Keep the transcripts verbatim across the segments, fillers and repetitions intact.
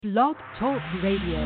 Blog Talk Radio.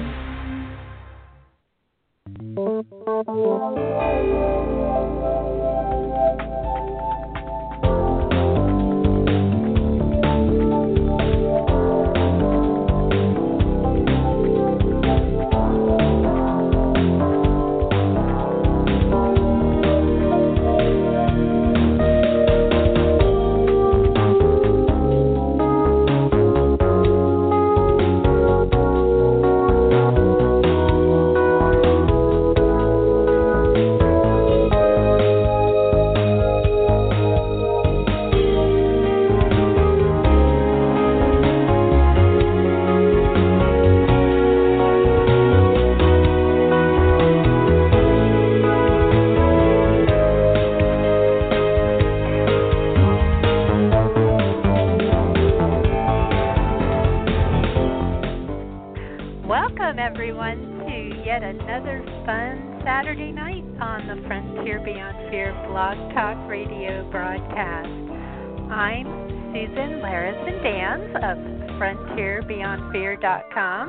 Welcome, everyone, to yet another fun Saturday night on the Frontier Beyond Fear Blog Talk Radio broadcast. I'm Susan Larison Dans of frontier beyond fear dot com,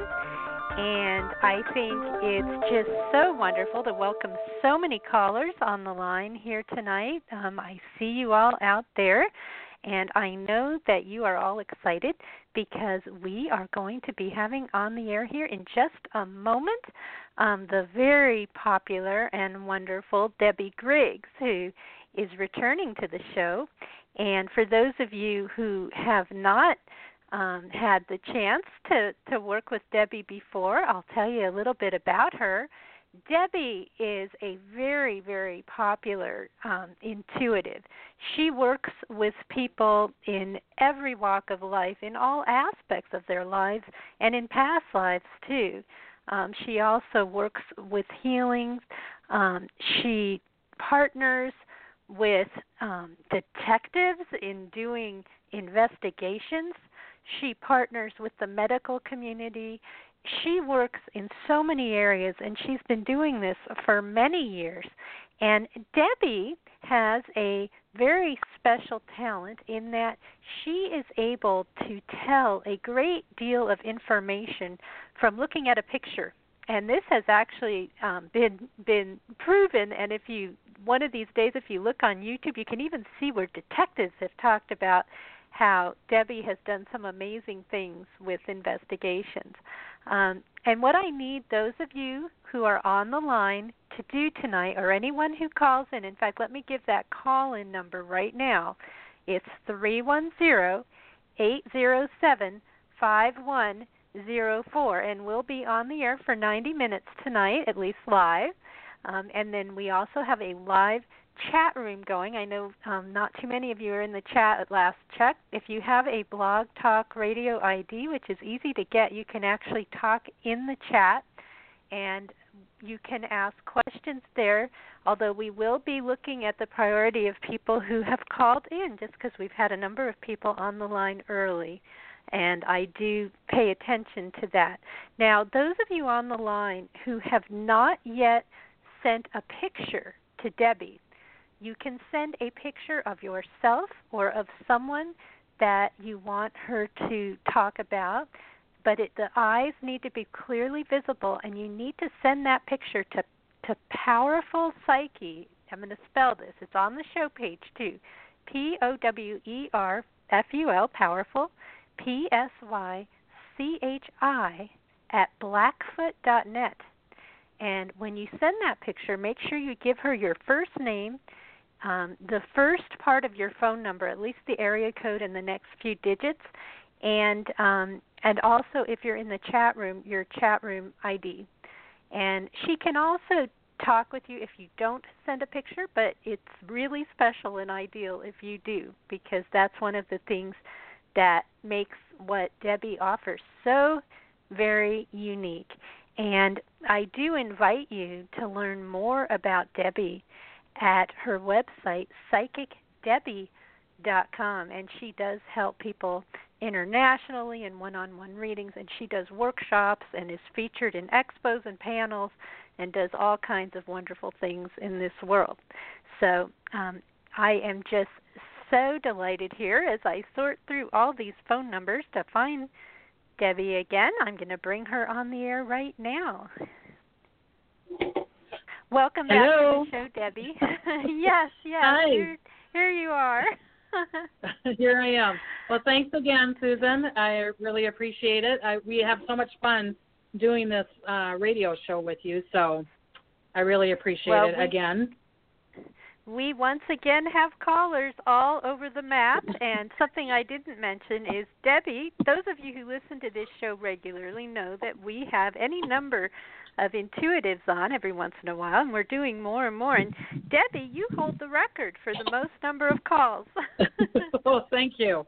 and I think it's just so wonderful to welcome so many callers on the line here tonight. Um, I see you all out there, and I know that you are all excited because we are going to be having on the air here in just a moment um, the very popular and wonderful Debbie Griggs, who is returning to the show. And for those of you who have not um, had the chance to, to work with Debbie before, I'll tell you a little bit about her. Debbie is a very, very popular um, intuitive. She works with people in every walk of life, in all aspects of their lives, and in past lives too. Um, she also works with healings. Um, she partners with um, detectives in doing investigations. She partners with the medical community. She works in so many areas, and she's been doing this for many years. And Debbie has a very special talent in that she is able to tell a great deal of information from looking at a picture. And this has actually um, been been proven. And if you one of these days, if you look on YouTube, you can even see where detectives have talked about how Debbie has done some amazing things with investigations. Um, and what I need those of you who are on the line to do tonight, or anyone who calls in, in fact, let me give that call-in number right now. It's three one zero, eight zero seven, five one zero four, and we'll be on the air for ninety minutes tonight, at least live. Um, and then we also have a live chat room going. I know um, not too many of you are in the chat at last check. If you have a Blog Talk Radio I D, which is easy to get, you can actually talk in the chat, and you can ask questions there, although we will be looking at the priority of people who have called in, just because we've had a number of people on the line early, and I do pay attention to that. Now, those of you on the line who have not yet sent a picture to Debbie, you can send a picture of yourself or of someone that you want her to talk about, but it, the eyes need to be clearly visible, and you need to send that picture to, to Powerful Psyche. I'm going to spell this. It's on the show page, too. P O W E R F U L, Powerful, P S Y C H I, at blackfoot dot net. And when you send that picture, make sure you give her your first name, Um, the first part of your phone number, at least the area code and the next few digits, and um, and also if you're in the chat room, your chat room I D. And she can also talk with you if you don't send a picture, but it's really special and ideal if you do, because that's one of the things that makes what Debbie offers so very unique. And I do invite you to learn more about Debbie at her website, psychic debbie dot com, and she does help people internationally in one-on-one readings, and she does workshops and is featured in expos and panels and does all kinds of wonderful things in this world. So um, I am just so delighted here as I sort through all these phone numbers to find Debbie again. I'm going to bring her on the air right now. Welcome back Hello. to the show, Debbie. yes, yes. Hi. Here, here you are. Here I am. Well, thanks again, Susan. I really appreciate it. I, we have so much fun doing this uh, radio show with you, so I really appreciate well, it we, again. We once again have callers all over the map, and something I didn't mention is, Debbie, those of you who listen to this show regularly know that we have any number of intuitives on every once in a while, and we're doing more and more. And Debbie, you hold the record for the most number of calls. Oh, thank you.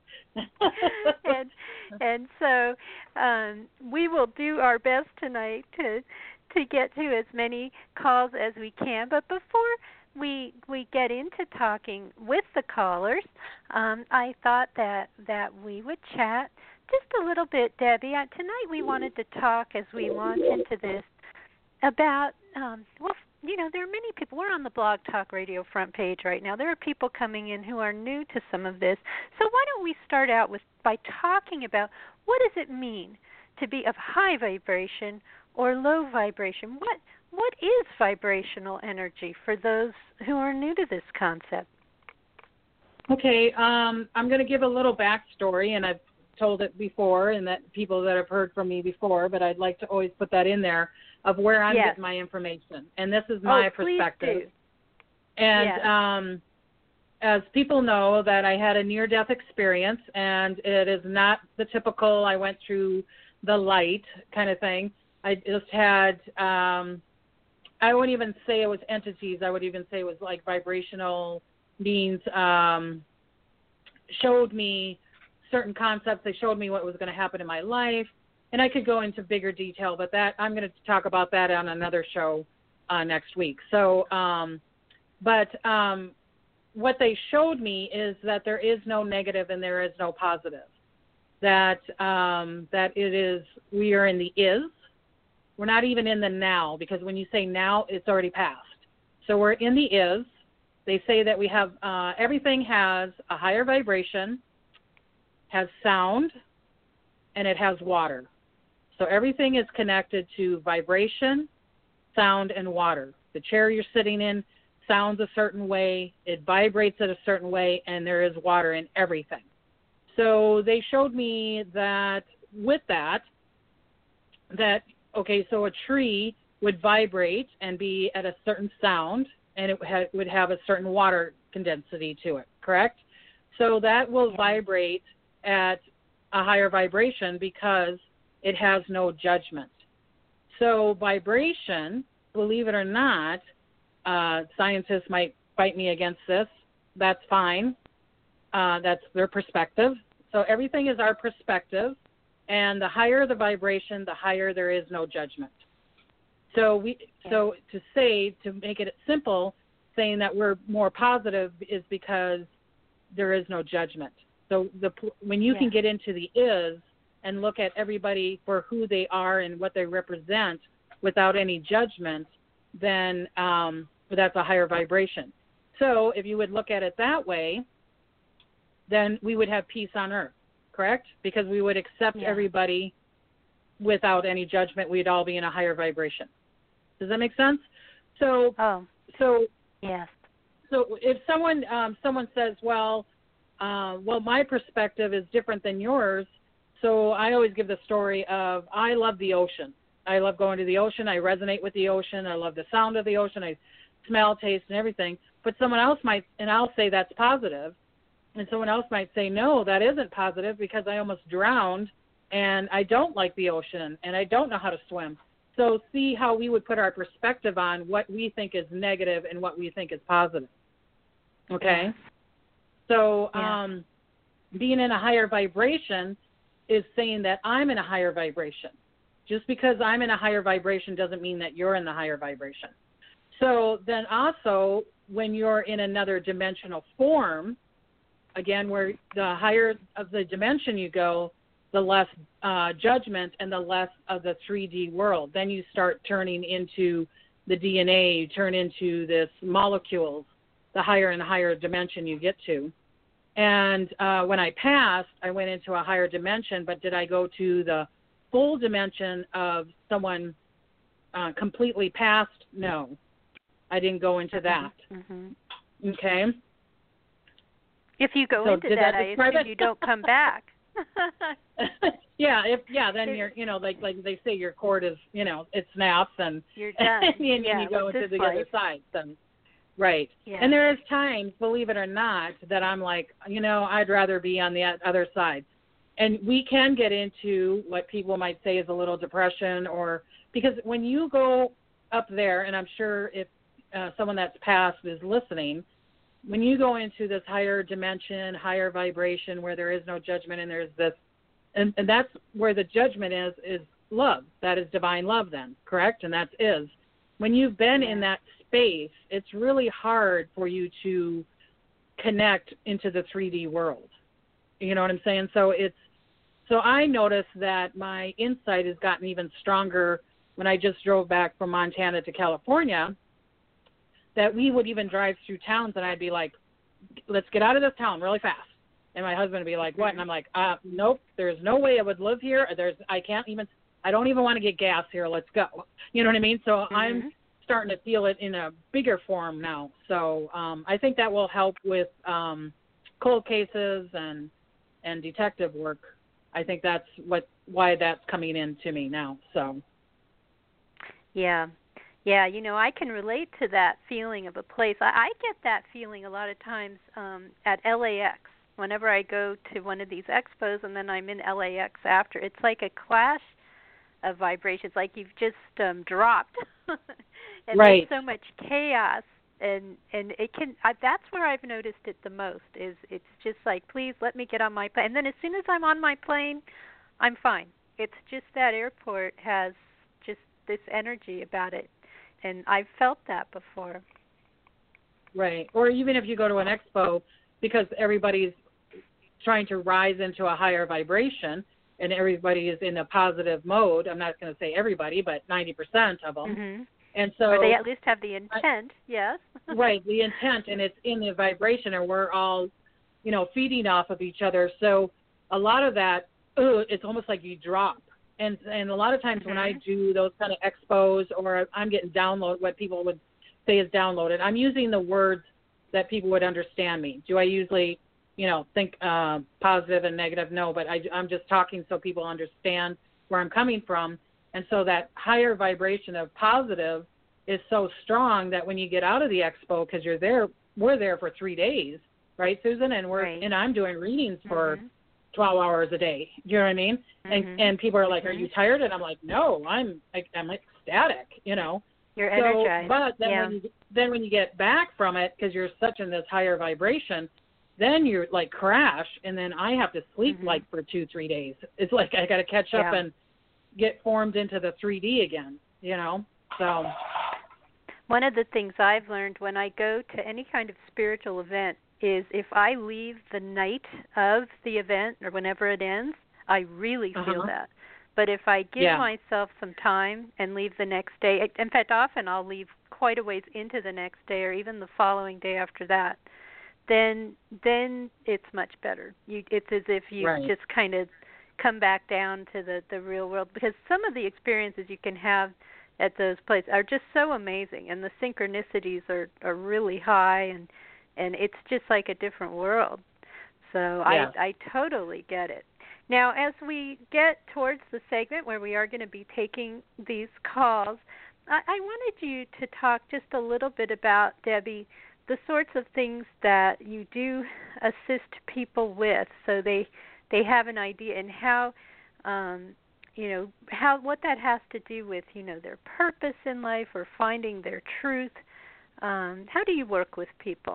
and and so um, we will do our best tonight to to get to as many calls as we can. But before we we get into talking with the callers, um, I thought that that we would chat just a little bit, Debbie. Uh, tonight we wanted to talk as we launch into this about, um, well, you know, there are many people. We're on the Blog Talk Radio front page right now. There are people coming in who are new to some of this. So why don't we start out with by talking about what does it mean to be of high vibration or low vibration? What what is vibrational energy for those who are new to this concept? Okay, um, I'm going to give a little backstory, and I've told it before, and that people that have heard from me before, but I'd like to always put that in there, of where I'm yes. getting my information. And this is my oh, perspective. Please do. And yes. um, as people know, that I had a near-death experience, and it is not the typical I went through the light kind of thing. I just had, um, I wouldn't even say it was entities. I would even say it was like vibrational beings um, showed me certain concepts. They showed me what was going to happen in my life. And I could go into bigger detail, but that I'm going to talk about that on another show uh, next week. So, um, but um, what they showed me is that there is no negative and there is no positive. That um, that it is, we are in the is. We're not even in the now, because when you say now, it's already past. So we're in the is. They say that we have, uh, everything has a higher vibration, has sound, and it has water. So everything is connected to vibration, sound, and water. The chair you're sitting in sounds a certain way, it vibrates in a certain way, and there is water in everything. So they showed me that with that, that, okay, so a tree would vibrate and be at a certain sound, and it ha- would have a certain water condensity to it, correct? So that will vibrate at a higher vibration because it has no judgment. So vibration, believe it or not, uh, scientists might fight me against this. That's fine. Uh, that's their perspective. So everything is our perspective, and the higher the vibration, the higher there is no judgment. So we, so to say, to make it simple, saying that we're more positive is because there is no judgment. So the when you yeah. can get into the is and look at everybody for who they are and what they represent without any judgment, then um, that's a higher vibration. So if you would look at it that way, then we would have peace on earth, correct? Because we would accept yeah. everybody without any judgment. We'd all be in a higher vibration. Does that make sense? So, oh. so yes. So if someone um, someone says, well, uh, well, my perspective is different than yours, so I always give the story of I love the ocean. I love going to the ocean. I resonate with the ocean. I love the sound of the ocean. I smell, taste, and everything. But someone else might, and I'll say that's positive, and someone else might say, no, that isn't positive because I almost drowned, and I don't like the ocean, and I don't know how to swim. So see how we would put our perspective on what we think is negative and what we think is positive. Okay? Yeah. So yeah. um, being in a higher vibration is saying that I'm in a higher vibration. Just because I'm in a higher vibration doesn't mean that you're in the higher vibration. So then also when you're in another dimensional form, again, where the higher of the dimension you go, the less uh, judgment and the less of the three D world. Then you start turning into the D N A, you turn into this molecules, the higher and higher dimension you get to. And uh, when I passed, I went into a higher dimension, but did I go to the full dimension of someone uh, completely passed, no, I didn't go into that. Mm-hmm. Okay. If you go so into that, that I assume it? you don't come back. yeah, if yeah, then you're you know like like they say your cord is you know it snaps and you're done. and, and yeah, you go into the life. other side. So, right. Yeah. And there is times, believe it or not, that I'm like you know I'd rather be on the other side. And we can get into what people might say is a little depression, or because when you go up there, and I'm sure if uh, someone that's passed is listening, when you go into this higher dimension, higher vibration where there is no judgment and there's this, and, and that's where the judgment is, is love. That is divine love then, correct? And that's is. When you've been yeah. in that space, it's really hard for you to connect into the three D world. You know what I'm saying? So it's, So I noticed that my insight has gotten even stronger when I just drove back from Montana to California, that we would even drive through towns and I'd be like, let's get out of this town really fast. And my husband would be like, what? And I'm like, uh, nope, there's no way I would live here. There's, I can't even, I don't even want to get gas here. Let's go. You know what I mean? So mm-hmm. I'm starting to feel it in a bigger form now. So um, I think that will help with um, cold cases and, and detective work. I think that's what why that's coming in to me now. So, yeah, yeah. You know, I can relate to that feeling of a place. I, I get that feeling a lot of times um, at L A X. Whenever I go to one of these expos, and then I'm in L A X after, it's like a clash of vibrations. Like you've just um, dropped, and right. there's so much chaos. And and it can I, that's where I've noticed it the most is it's just like, please let me get on my plane. And then as soon as I'm on my plane, I'm fine. It's just that airport has just this energy about it, and I've felt that before. Right. Or even if you go to an expo, because everybody's trying to rise into a higher vibration and everybody is in a positive mode. I'm not going to say everybody, but ninety percent of them. Mm-hmm. And so, or they at least have the intent, I, yes. right, the intent, and it's in the vibration, and we're all, you know, feeding off of each other. So a lot of that, ugh, it's almost like you drop. And and a lot of times mm-hmm. when I do those kind of expos, or I'm getting download, what people would say is downloaded, I'm using the words that people would understand me. Do I usually, you know, think uh, positive and negative? No, but I, I'm just talking so people understand where I'm coming from. And so that higher vibration of positive is so strong that when you get out of the expo, because you're there, we're there for three days, right, Susan? And we're right. and I'm doing readings for mm-hmm. twelve hours a day. You know what I mean? Mm-hmm. And and people are like, mm-hmm. "Are you tired?" And I'm like, "No, I'm I'm ecstatic." You know. You're so, energized. But then yeah. when you then when you get back from it, because you're such in this higher vibration, then you're like crash, and then I have to sleep mm-hmm. like for two three days. It's like I got to catch up yeah. and get formed into the three D again, you know. So one of the things I've learned when I go to any kind of spiritual event is if I leave the night of the event or whenever it ends, I really uh-huh. feel that. But if I give yeah. myself some time and leave the next day, in fact, often I'll leave quite a ways into the next day or even the following day after that, then then it's much better. You, it's as if you right. just kind of come back down to the, the real world, because some of the experiences you can have at those places are just so amazing, and the synchronicities are, are really high, and and it's just like a different world. So yeah. I I totally get it. Now, as we get towards the segment where we are going to be taking these calls, I, I wanted you to talk just a little bit about, Debbie, the sorts of things that you do assist people with, so they they have an idea, and how, um, you know, how what that has to do with, you know, their purpose in life or finding their truth. Um, how do you work with people?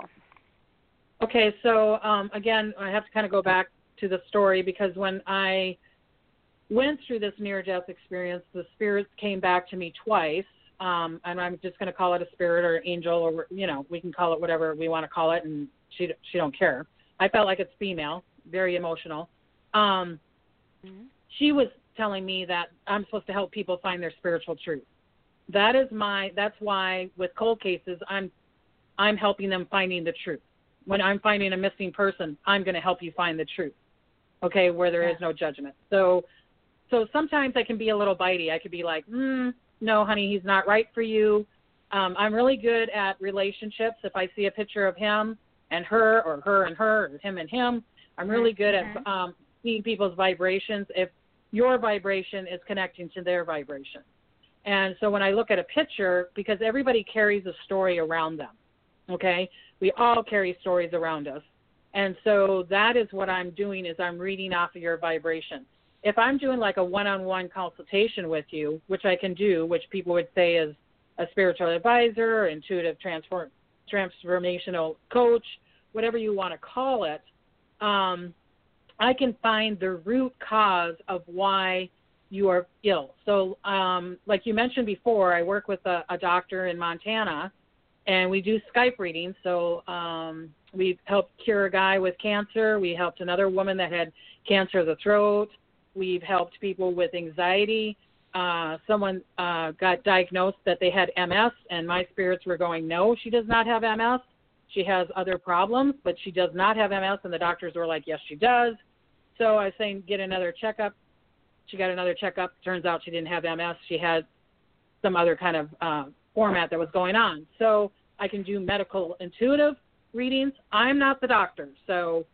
Okay, so um, again, I have to kind of go back to the story, because when I went through this near-death experience, the spirits came back to me twice, um, and I'm just going to call it a spirit or an angel, or, you know, we can call it whatever we want to call it, and she she don't care. I felt like it's female, very emotional. Um, mm-hmm. She was telling me that I'm supposed to help people find their spiritual truth. That is my, that's why with cold cases, I'm, I'm helping them finding the truth. When I'm finding a missing person, I'm going to help you find the truth. Okay. Where there yeah. is no judgment. So so sometimes I can be a little bitey. I could be like, mm, no, honey, he's not right for you. Um, I'm really good at relationships. If I see a picture of him and her, or her and her, or him and him, I'm really good mm-hmm. at um, seeing people's vibrations if your vibration is connecting to their vibration. And so when I look at a picture, because everybody carries a story around them, okay? We all carry stories around us. And so that is what I'm doing, is I'm reading off of your vibration. If I'm doing like a one-on-one consultation with you, which I can do, which people would say is a spiritual advisor, or intuitive transform, transformational coach, whatever you want to call it, um, I can find the root cause of why you are ill. So um, like you mentioned before, I work with a, a doctor in Montana, and we do Skype readings. So um, we've helped cure a guy with cancer. We helped another woman that had cancer of the throat. We've helped people with anxiety. Uh, someone uh, got diagnosed that they had M S, and my spirits were going, no, she does not have M S. She has other problems, but she does not have M S. And the doctors were like, yes, she does. So I was saying, get another checkup. She got another checkup. Turns out she didn't have M S. She had some other kind of uh, format that was going on. So I can do medical intuitive readings. I'm not the doctor, so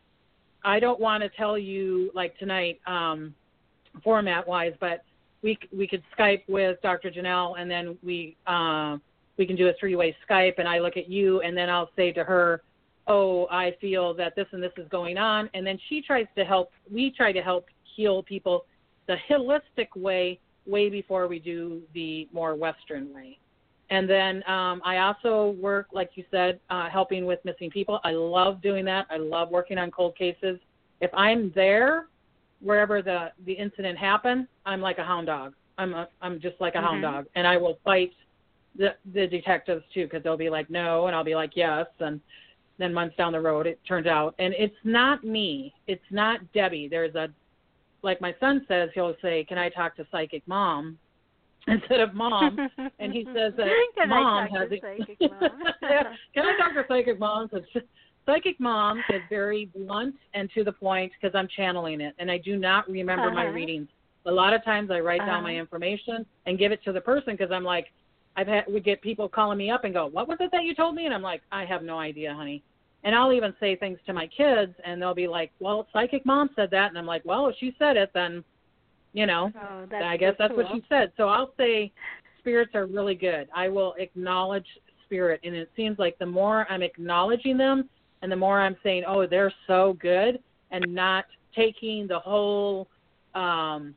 I don't want to tell you, like tonight, um, format-wise, but we we could Skype with Doctor Janelle, and then we uh, we can do a three-way Skype, and I look at you, and then I'll say to her, oh, I feel that this and this is going on, and then she tries to help. We try to help heal people the holistic way, way before we do the more Western way. And then um, I also work, like you said, uh, helping with missing people. I love doing that. I love working on cold cases. If I'm there, wherever the, the incident happened, I'm like a hound dog. I'm a, I'm just like a mm-hmm. hound dog. And I will fight the, the detectives, too, because they'll be like, no, and I'll be like, yes. And then months down the road, it turns out. And it's not me. It's not Debbie. There's a, like my son says, he'll say, can I talk to Psychic Mom instead of Mom? And he says that can Mom I talk has to it. Psychic Mom? Yeah, can I talk to Psychic Mom? Psychic Mom is very blunt and to the point because I'm channeling it, and I do not remember uh-huh. my readings. A lot of times I write uh-huh. down my information and give it to the person because I'm like, I've had, we get people calling me up and go, what was it that you told me? And I'm like, I have no idea, honey. And I'll even say things to my kids, and they'll be like, well, Psychic Mom said that. And I'm like, well, if she said it, then, you know, oh, I guess so that's cool. what she said. So I'll say spirits are really good. I will acknowledge spirit. And it seems like the more I'm acknowledging them and the more I'm saying, oh, they're so good, and not taking the whole um,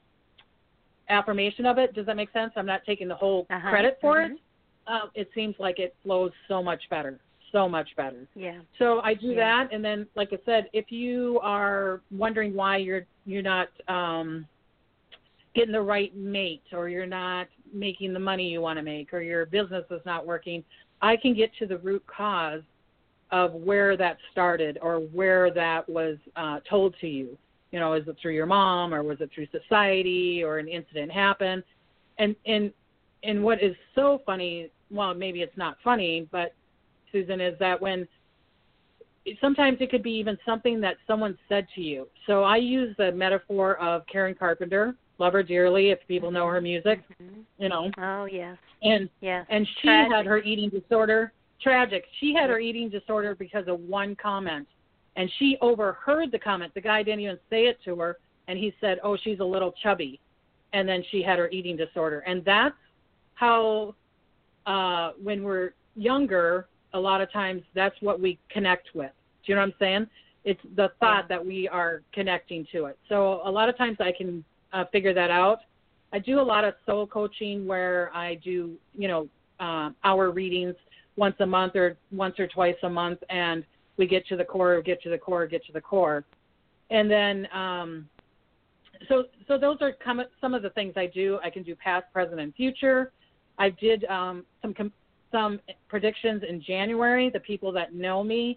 affirmation of it. Does that make sense? I'm not taking the whole uh-huh. credit for mm-hmm. it. Uh, it seems like it flows so much better. So much better. Yeah. So I do yeah. that, and then, like I said, if you are wondering why you're you're not um, getting the right mate, or you're not making the money you want to make, or your business is not working, I can get to the root cause of where that started, or where that was uh, told to you. You know, is it through your mom, or was it through society, or an incident happened? And and and what is so funny? Well, maybe it's not funny, but Susan, is that when sometimes it could be even something that someone said to you. So I use the metaphor of Karen Carpenter, love her dearly if people know her music, mm-hmm. you know. Oh, yes. And yes. and she Tragic. had her eating disorder. Tragic. She had her eating disorder because of one comment. And she overheard the comment. The guy didn't even say it to her. And he said, oh, she's a little chubby. And then she had her eating disorder. And that's how, uh, when we're younger, a lot of times that's what we connect with. Do you know what I'm saying? It's the thought yeah. that we are connecting to it. So a lot of times I can uh, figure that out. I do a lot of soul coaching where I do, you know, uh, hour readings once a month or once or twice a month, and we get to the core, get to the core, get to the core. And then, um, so so those are some of the things I do. I can do past, present, and future. I did um, some com- some predictions in January. The people that know me,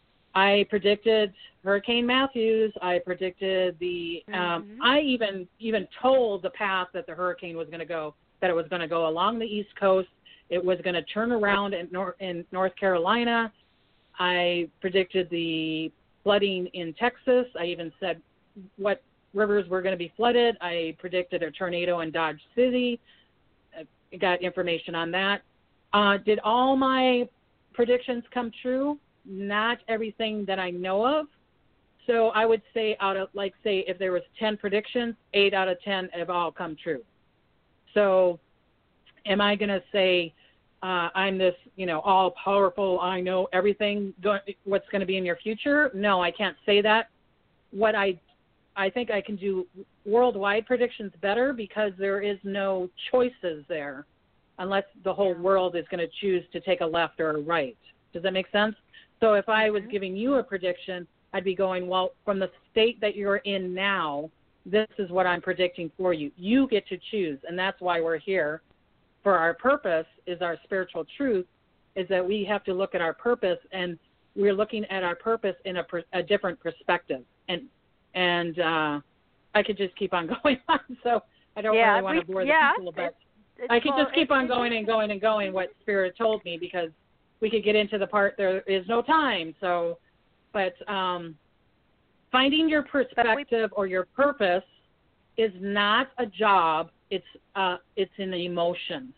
I predicted Hurricane Matthews. I predicted the, um, mm-hmm. I even even told the path that the hurricane was going to go, that it was going to go along the East Coast. It was going to turn around in, Nor- in North Carolina. I predicted the flooding in Texas. I even said what rivers were going to be flooded. I predicted a tornado in Dodge City. I got information on that. Uh, did all my predictions come true? Not everything that I know of. So I would say out of, like, say, if there was ten predictions, eight out of ten have all come true. So am I going to say uh, I'm this, you know, all-powerful, I know everything, go- what's going to be in your future? No, I can't say that. What I I think I can do worldwide predictions better because there is no choices there unless the whole world is going to choose to take a left or a right. Does that make sense? So if I was giving you a prediction, I'd be going, well, from the state that you're in now, this is what I'm predicting for you. You get to choose, and that's why we're here. For our purpose is our spiritual truth, is that we have to look at our purpose, and we're looking at our purpose in a, a different perspective. And and uh, I could just keep on going on, so I don't yeah, really want we, to bore yeah, the people, but it's, it's, I could well, just keep on going and going and going what Spirit told me, because we could get into the part there is no time. So, but um, finding your perspective we, or your purpose is not a job. It's uh, it's an emotion,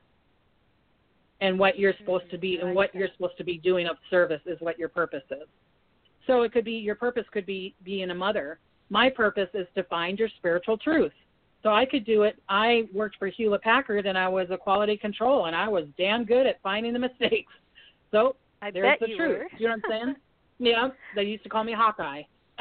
and what you're supposed to be, and what you're supposed to be doing of service is what your purpose is. So it could be, your purpose could be being a mother. My purpose is to find your spiritual truth. So I could do it. I worked for Hewlett Packard, and I was a quality control, and I was damn good at finding the mistakes. So I there's bet the you truth. were. You know what I'm saying? Yeah, they used to call me Hawkeye.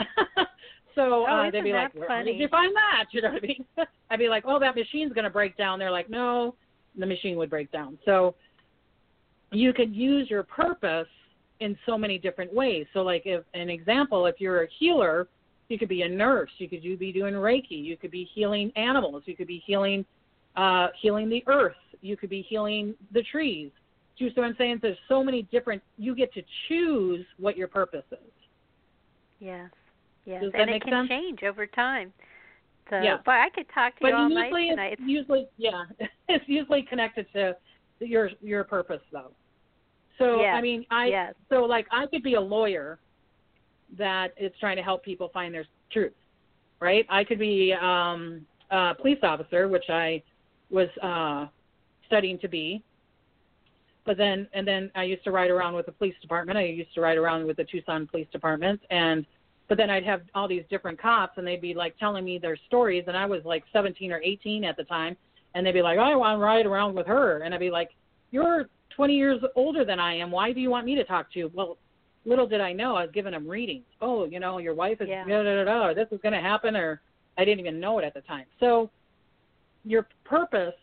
So oh, uh, they'd be like, where did you find that? You know what I mean? I'd be like, oh, that machine's going to break down. They're like, no, the machine would break down. So you could use your purpose in so many different ways. So like if an example, if you're a healer, you could be a nurse, you could you be doing Reiki, you could be healing animals, you could be healing uh, healing the earth, you could be healing the trees. Do you see what I'm saying? There's so many different, you get to choose what your purpose is. Yes, yes. Does that and make it can sense? change over time. So, yeah. But I could talk to but you all usually night tonight. It's usually, yeah, it's usually connected to your your purpose, though. So, yes. I mean, I yes. so like I could be a lawyer that is trying to help people find their truth, right? I could be um, a police officer, which I was uh, studying to be. But then, and then I used to ride around with the police department. I used to ride around with the Tucson Police Department, and but then I'd have all these different cops, and they'd be like telling me their stories, and I was like seventeen or eighteen at the time, and they'd be like, oh, I want to ride around with her, and I'd be like, you're twenty years older than I am. Why do you want me to talk to you? Well, little did I know, I was giving them readings. Oh, you know, your wife is, yeah. da, da, da, da, or this is going to happen, or I didn't even know it at the time. So your purpose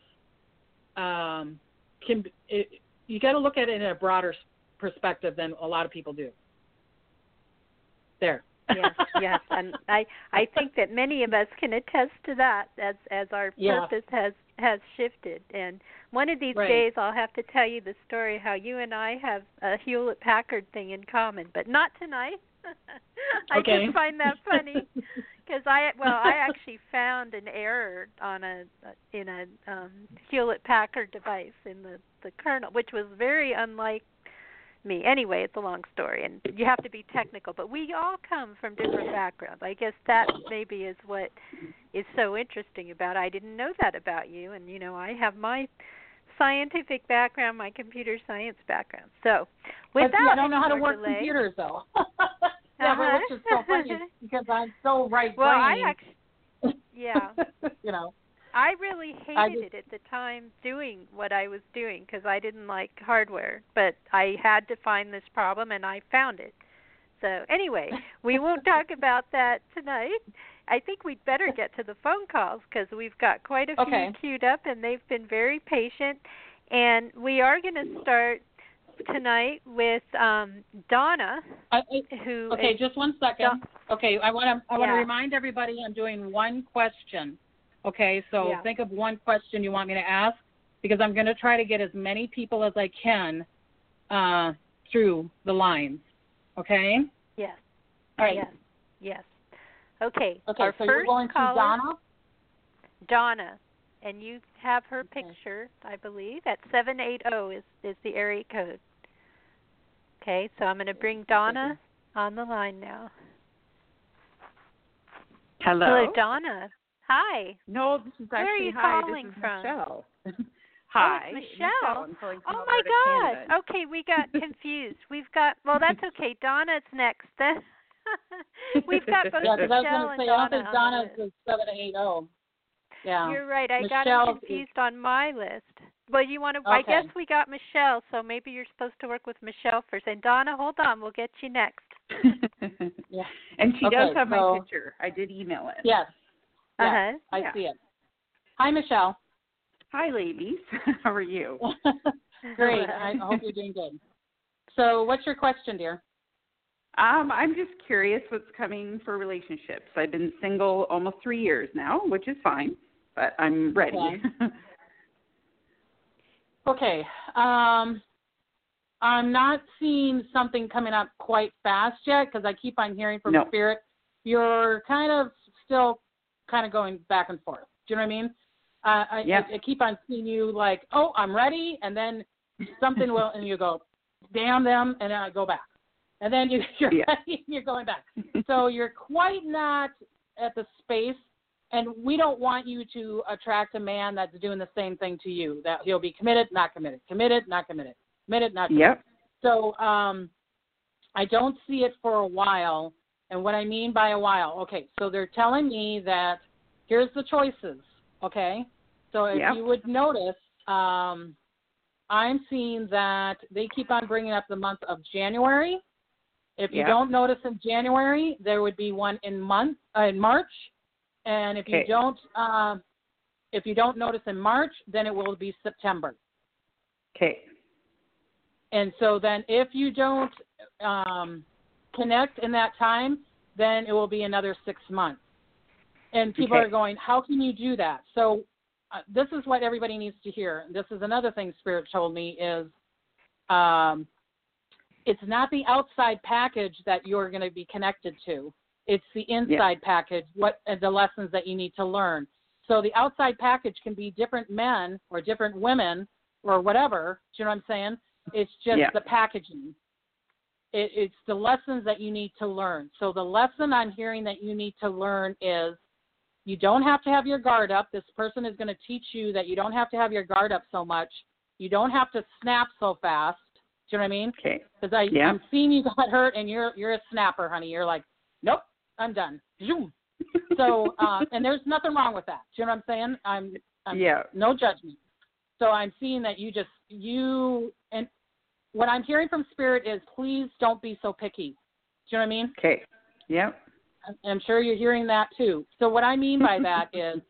um, can, it, you got to look at it in a broader perspective than a lot of people do. There. yes, yes, and I I think that many of us can attest to that as as our yeah. purpose has has shifted. And one of these right. days, I'll have to tell you the story how you and I have a Hewlett Packard thing in common, but not tonight. I okay. just find that funny because I well I actually found an error on a in a um, Hewlett Packard device in the the kernel, which was very unlike me. Anyway, it's a long story, and you have to be technical, but we all come from different backgrounds. I guess that maybe is what is so interesting about it. I didn't know that about you, and, you know, I have my scientific background, my computer science background. So, without I don't know how to work delay, computers, though. yeah, uh-huh. but which is so funny because I'm so right well, brain. I actually, yeah. you know. I really hated I it at the time doing what I was doing because I didn't like hardware, but I had to find this problem and I found it. So anyway, we won't talk about that tonight. I think we'd better get to the phone calls because we've got quite a few okay. queued up and they've been very patient. And we are going to start tonight with um, Donna, I, I, who okay, is just one second. Don- okay, I want to I want to yeah. remind everybody I'm doing one question. Okay, so yeah. think of one question you want me to ask because I'm going to try to get as many people as I can uh, through the lines. Okay? Yes. All right. Yes. Yes. Okay. Okay, Our so first you're going to caller, Donna? Donna, and you have her okay. picture, I believe. At seven eight zero is, is the area code. Okay, so I'm going to bring Donna on the line now. Hello. Hello, Donna. Hi. No, this is Where are actually you hi. calling This is from? Michelle. Hi. Hi, Oh, it's Michelle. I'm calling from Oh my Alberta, God. Canada. Okay, we got confused. We've got. Well, that's okay. Donna's next. We've got both Yeah, because I was Michelle going to and say, I Donna don't think on Donna's the list. is seven eight zero. Yeah. You're right. I got Michelle's them confused on my list. Well, you want to? Okay. I guess we got Michelle, so maybe you're supposed to work with Michelle first. And Donna, hold on. We'll get you next. Yeah. And she Okay, does have so- my picture. I did email it. Yes. Yes, Uh-huh. I Yeah. see it. Hi, Michelle. Hi, ladies. How are you? Great. I hope you're doing good. So what's your question, dear? Um, I'm just curious what's coming for relationships. I've been single almost three years now, which is fine, but I'm ready. Okay. Okay. Um, I'm not seeing something coming up quite fast yet because I keep on hearing from No. Spirit. You're kind of still kind of going back and forth. Do you know what I mean? Uh, I, Yeah. I, I keep on seeing you like, oh, I'm ready, and then something will, and you go, damn them, and then I go back. And then you, you're Yeah. ready, you're going back. So you're quite not at the space, and we don't want you to attract a man that's doing the same thing to you, that he'll be committed, not committed, committed, not committed, committed, not committed. Yep. So um, I don't see it for a while. And what I mean by a while, okay, so they're telling me that here's the choices, okay? So if Yep. you would notice, um, I'm seeing that they keep on bringing up the month of January. If you Yep. don't notice in January, there would be one in month uh, in March, and if Okay. you don't um, if you don't notice in March, then it will be September. Okay. And so then if you don't um, connect in that time, then it will be another six months. And people Okay. are going, how can you do that? So uh, this is what everybody needs to hear. This is another thing Spirit told me is um, it's not the outside package that you're going to be connected to. It's the inside Yeah. package, what uh, the lessons that you need to learn. So the outside package can be different men or different women or whatever. Do you know what I'm saying? It's just Yeah. the packaging. It, it's the lessons that you need to learn. So the lesson I'm hearing that you need to learn is you don't have to have your guard up. This person is going to teach you that you don't have to have your guard up so much. You don't have to snap so fast. Do you know what I mean? Okay. Because I Yeah. I'm seeing you got hurt and you're you're a snapper, honey. You're like, nope, I'm done. Zoom. So uh, and there's nothing wrong with that. Do you know what I'm saying? I'm, I'm Yeah. no judgment. So I'm seeing that you just you and what I'm hearing from Spirit is please don't be so picky. Do you know what I mean? Okay. Yep. I'm- I'm sure you're hearing that too. So what I mean by that is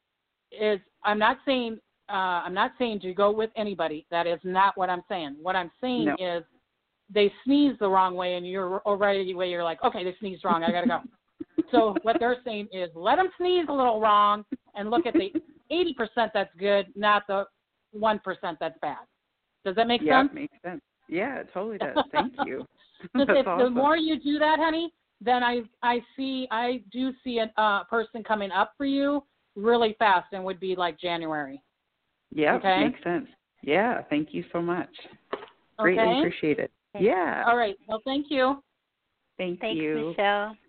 is I'm not saying uh, I'm not saying to go with anybody. That is not what I'm saying. What I'm saying No. is they sneeze the wrong way and you're already way you're like, okay, they sneezed wrong. I gotta go. So what they're saying is let them sneeze a little wrong and look at the eighty percent that's good, not the one percent that's bad. Does that make Yeah, sense? makes sense. Yeah, it totally does. Thank you. Because That's if awesome. the more you do that, honey, then I I see I do see a uh, person coming up for you really fast and would be like January. Yeah, okay? makes sense. Yeah, thank you so much. Greatly Okay? appreciate it. Okay. Yeah. All right. Well, thank you. Thank Thanks, you. Michelle.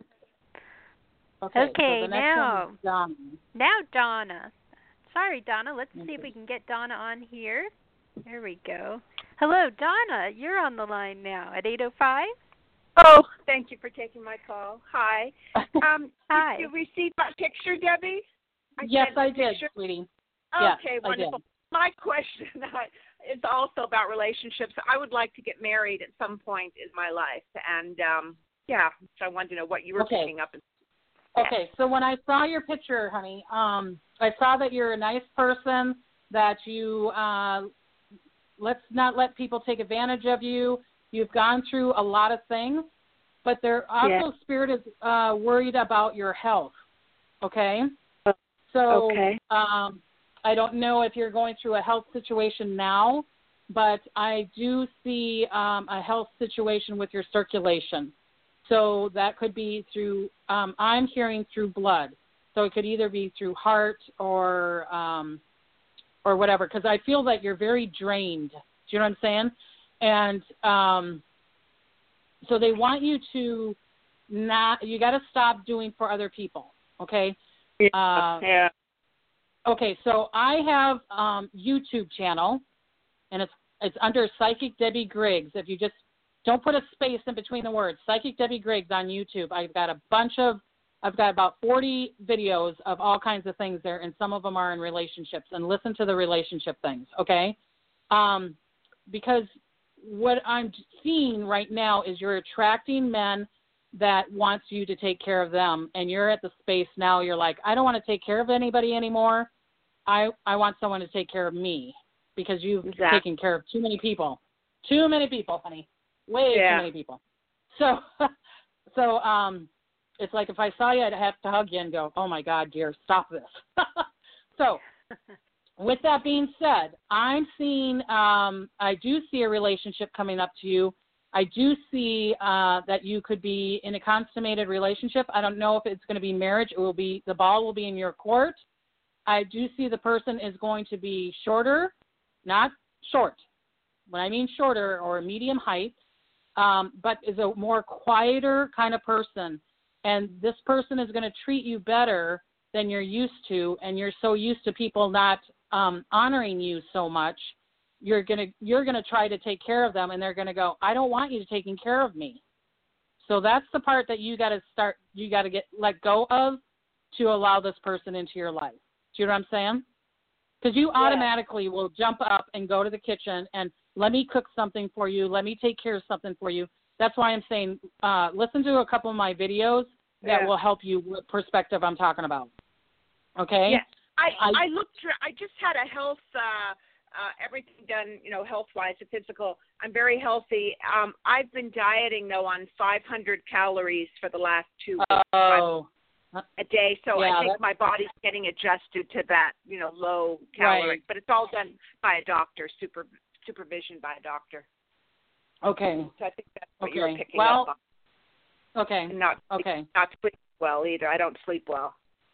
Okay. Okay, so the next now- one is Donna. Now Donna. Sorry, Donna. Let's see if Okay. we can get Donna on here. There we go. Hello, Donna. You're on the line now at eight oh five. Oh, thank you for taking my call. Hi. Um, Hi. Did you receive my picture, Debbie? I yes, sent I a did, picture. sweetie. Yes, Okay, I wonderful. did. My question is also about relationships. I would like to get married at some point in my life, and um, yeah, so I wanted to know what you were Okay. picking up. Okay, so when I saw your picture, honey, um, I saw that you're a nice person, that you uh, let's not let people take advantage of you. You've gone through a lot of things, but there also Yeah. Spirit is uh, worried about your health. Okay, so Okay. um, I don't know if you're going through a health situation now, but I do see um, a health situation with your circulation. So that could be through, um, I'm hearing through blood. So it could either be through heart or um, or whatever, because I feel that you're very drained. Do you know what I'm saying? And um, so they want you to not, you got to stop doing for other people. okay? Yeah. Uh, yeah. Okay, so I have um, YouTube channel, and it's it's under Psychic Debbie Griggs. If you just don't put a space in between the words, Psychic Debbie Griggs on YouTube. I've got a bunch of, I've got about forty videos of all kinds of things there, and some of them are in relationships. And listen to the relationship things, okay? Um, because what I'm seeing right now is you're attracting men that wants you to take care of them, and you're at the space now. You're like, I don't want to take care of anybody anymore. I I want someone to take care of me because you've exactly. taken care of too many people, too many people, honey, way yeah. too many people. So so um, it's like if I saw you, I'd have to hug you and go, oh my God, dear, stop this. So with that being said, I'm seeing um, I do see a relationship coming up to you. I do see uh, that you could be in a consummated relationship. I don't know if it's going to be marriage. It will be, the ball will be in your court. I do see the person is going to be shorter, not short. When I mean shorter or medium height, um, but is a more quieter kind of person. And this person is going to treat you better than you're used to, and you're so used to people not um, honoring you so much. You're gonna you're gonna try to take care of them, and they're gonna go, I don't want you taking care of me. So that's the part that you got to start. You got to get let go of to allow this person into your life. Do you know what I'm saying? Because you yeah. automatically will jump up and go to the kitchen and let me cook something for you. Let me take care of something for you. That's why I'm saying uh, listen to a couple of my videos that yeah. will help you with perspective I'm talking about. Okay? Yeah. I, I, I looked through, I just had a health, uh, uh, everything done, you know, health-wise, the physical. I'm very healthy. Um, I've been dieting, though, on five hundred calories for the last two weeks. Oh. A day, so yeah, I think that's... my body's getting adjusted to that, you know, low calorie. Right. But it's all done by a doctor, super supervision by a doctor. Okay. So I think that's what okay. you were picking well, up on. Okay. And not okay. not sleep well either. I don't sleep well.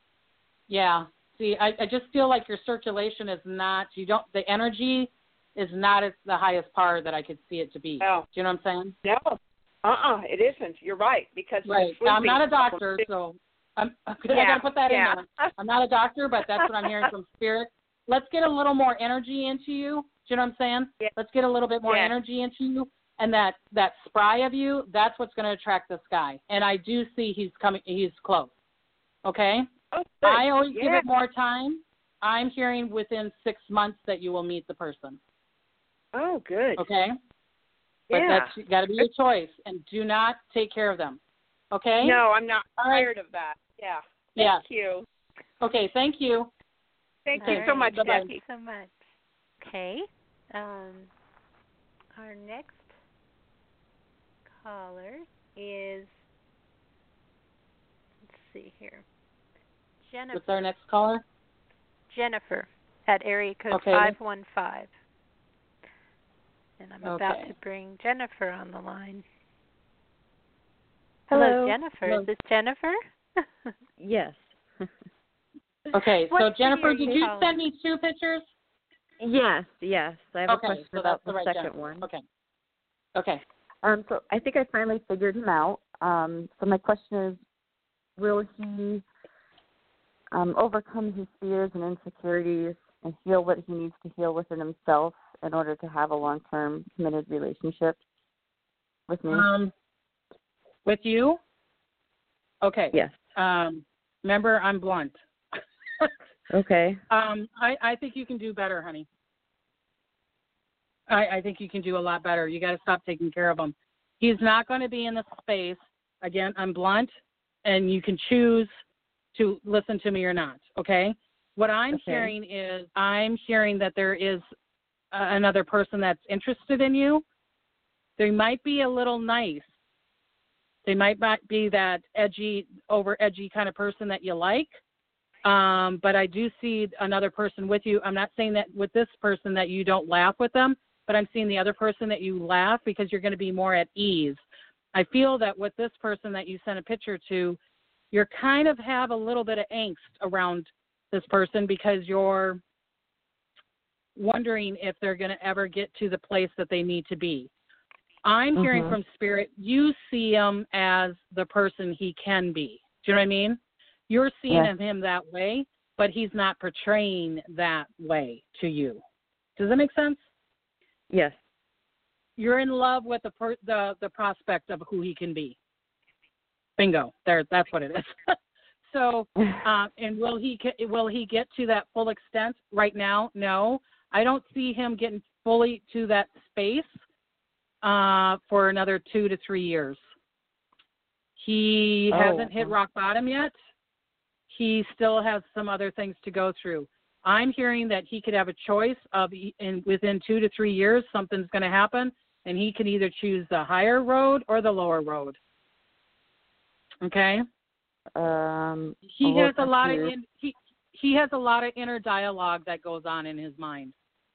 Yeah. See, I, I just feel like your circulation is not. You don't. The energy is not at the highest par that I could see it to be. No. Do you know what I'm saying? No. Uh-uh. It isn't. You're right because right. I'm not a doctor, so. I'm, I'm yeah, I gotta put that yeah. in there. I'm not a doctor, but that's what I'm hearing from spirit. Let's get a little more energy into you. Do you know what I'm saying? Yeah. Let's get a little bit more yeah. energy into you, and that that spry of you. That's what's going to attract this guy. And I do see he's coming. He's close. Okay. Oh, good. I always yeah. give it more time. I'm hearing within six months that you will meet the person. Oh, good. Okay. But yeah. that's got to be your choice, and do not take care of them. Okay. No, I'm not All right. tired of that. Yeah. Thank yeah. you. Okay. Thank you. Thank All you right. so much, Bye-bye. Thank Jackie. you so much. Okay. Um, our next caller is, let's see here, Jennifer. What's our next caller? Jennifer at area code okay. five one five. And I'm okay. about to bring Jennifer on the line. Hello, Hello Jennifer. Hello. Is this Jennifer? Yes. Okay, so What Jennifer, city are did you you calling? send me two pictures? Yes, yes. I have okay, a question so about that's the, the right second Jennifer. one. Okay. Okay. Um, so I think I finally figured him out. Um, so my question is, will he um, overcome his fears and insecurities and heal what he needs to heal within himself in order to have a long-term committed relationship with me? Um, with you? Okay. Yes. Um, remember, I'm blunt. Okay. Um, I, I think you can do better, honey. I, I think you can do a lot better. You got to stop taking care of him. He's not going to be in the space. Again, I'm blunt, and you can choose to listen to me or not, okay? What I'm okay. hearing is I'm hearing that there is uh, another person that's interested in you. They might be a little nice. They might not be that edgy, over edgy kind of person that you like. Um, but I do see another person with you. I'm not saying that with this person that you don't laugh with them, but I'm seeing the other person that you laugh because you're going to be more at ease. I feel that with this person that you sent a picture to, you're kind of have a little bit of angst around this person because you're wondering if they're going to ever get to the place that they need to be. I'm hearing Mhm. from Spirit, you see him as the person he can be. Do you know what I mean? You're seeing Yeah. him that way, but he's not portraying that way to you. Does that make sense? Yes. You're in love with the per, the the prospect of who he can be. Bingo. There, that's what it is. So, um, and will he will he get to that full extent right now? No, I don't see him getting fully to that space uh, for another two to three years. He Oh. hasn't hit rock bottom yet. He still has some other things to go through. I'm hearing that he could have a choice of, in within two to three years, something's going to happen, and he can either choose the higher road or the lower road. Okay. Um, He a has a lot of confused. in, he he has a lot of inner dialogue that goes on in his mind.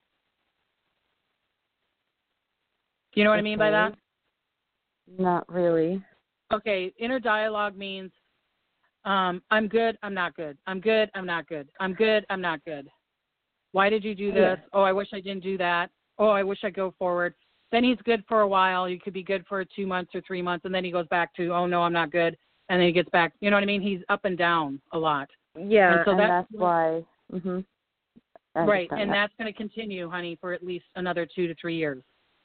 Do you know what I mean by that? Not really. Okay, inner dialogue means um, I'm good, I'm not good. I'm good, I'm not good. I'm good, I'm not good. Why did you do this? Yeah. Oh, I wish I didn't do that. Oh, I wish I'd go forward. Then he's good for a while. You could be good for two months or three months, and then he goes back to, oh, no, I'm not good. And then he gets back. You know what I mean? He's up and down a lot. Yeah, and, so and that's, that's why. Mhm. I right, understand and that. that's going to continue, honey, for at least another two to three years.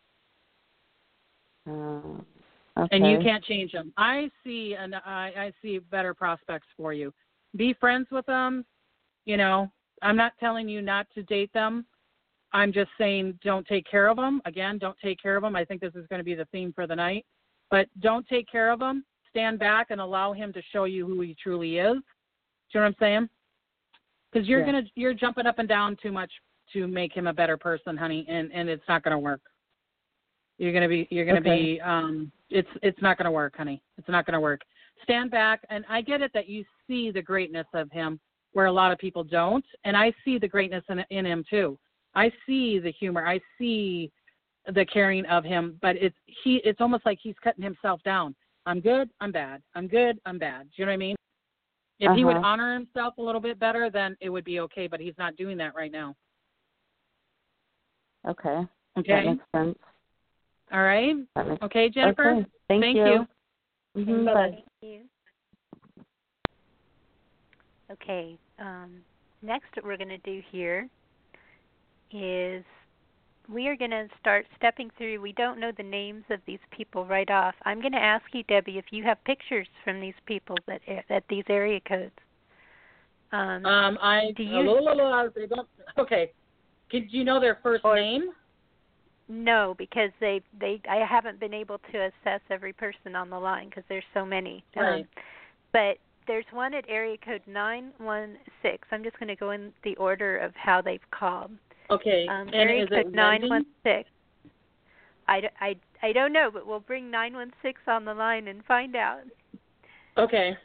Uh, okay. And you can't change them. I see, and I, I see better prospects for you. Be friends with them. You know, I'm not telling you not to date them. I'm just saying don't take care of them. Again, don't take care of them. I think this is going to be the theme for the night. But don't take care of them. Stand back and allow him to show you who he truly is. Do you know what I'm saying? Because you're Yeah. gonna you're jumping up and down too much to make him a better person, honey, and, and it's not gonna work. You're gonna be you're gonna Okay. be um it's it's not gonna work, honey. It's not gonna work. Stand back, and I get it that you see the greatness of him where a lot of people don't, and I see the greatness in in him too. I see the humor. I see the caring of him, but it's he it's almost like he's cutting himself down. I'm good, I'm bad. I'm good, I'm bad. Do you know what I mean? If uh-huh. he would honor himself a little bit better, then it would be okay, but he's not doing that right now. Okay. Okay? That makes sense. All right? That makes Okay, Jennifer? Okay. Thank, Thank you. you. Mhm, Bye-bye. bye. Thank you. Okay. Um, next, what we're going to do here is we are going to start stepping through. We don't know the names of these people right off. I'm going to ask you, Debbie, if you have pictures from these people that at these area codes. Um, Um, I do you? la, la, la, la, they don't, okay. Did you know their first Or- name? No, because they they I haven't been able to assess every person on the line because there's so many. Right. Um, but there's one at area code nine one six. I'm just going to go in the order of how they've called. Okay. Um, and area is code it nine Wendy? one six. I, I, I don't know, but we'll bring nine one six on the line and find out. Okay.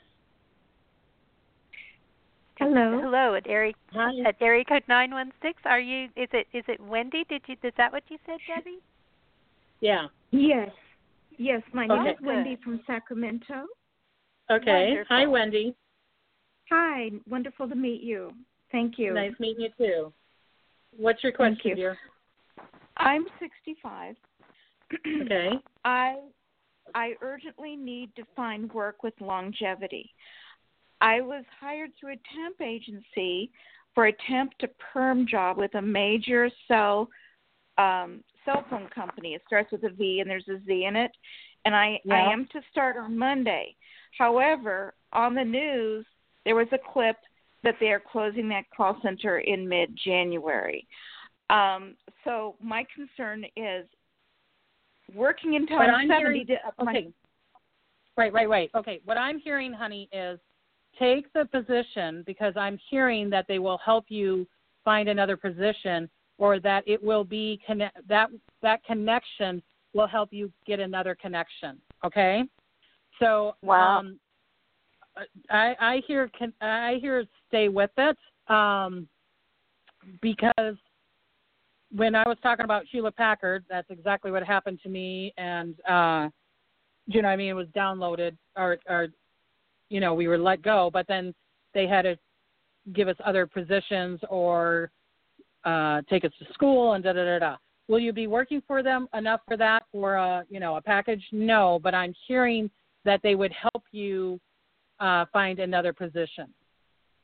Hello. Hello at area Hi. at area code nine one six. Are you? Is it is it Wendy? Did you? Is that what you said, Debbie? Yeah. Yes. Yes, my name Okay. is Wendy from Sacramento. Okay. Wonderful. Hi, Wendy. Hi, wonderful to meet you. Thank you. Nice meeting you, too. What's your Thank question, you. dear? I'm sixty-five. Okay. I I urgently need to find work with longevity. I was hired through a temp agency for a temp to perm job with a major cell um, cell phone company. It starts with a V and there's a Z in it. And I, Yeah. I am to start on Monday. However, on the news, there was a clip that they are closing that call center in mid-January. Um, so my concern is working until But I'm I'm seventy. hearing- to, my, Okay. Right, right, right. Okay. What I'm hearing, honey, is take the position because I'm hearing that they will help you find another position or that it will be connect, that that connection will help you get another connection. Okay? So Wow. um, I, I hear I hear stay with it um, because when I was talking about Hewlett Packard, that's exactly what happened to me, and uh, you know, what I mean, it was downloaded or, or you know, we were let go, but then they had to give us other positions or uh, take us to school and da da da da. Will you be working for them enough for that for a you know a package? No, but I'm hearing that they would help you uh, find another position.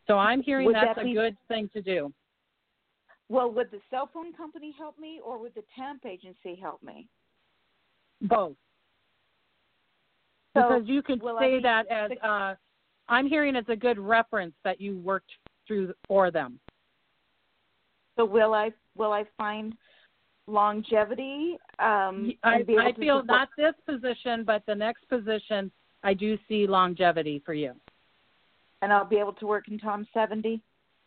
So I'm hearing Would that's that a be- good thing to do. Well, would the cell phone company help me, or would the temp agency help me? Both. So Because you could will I say be- that as, uh, I'm hearing it's a good reference that you worked through for them. So will I will I find longevity? Um, I, and be able I to feel support- not this position, but the next position, I do see longevity for you. and I'll be able to work until I'm seventy?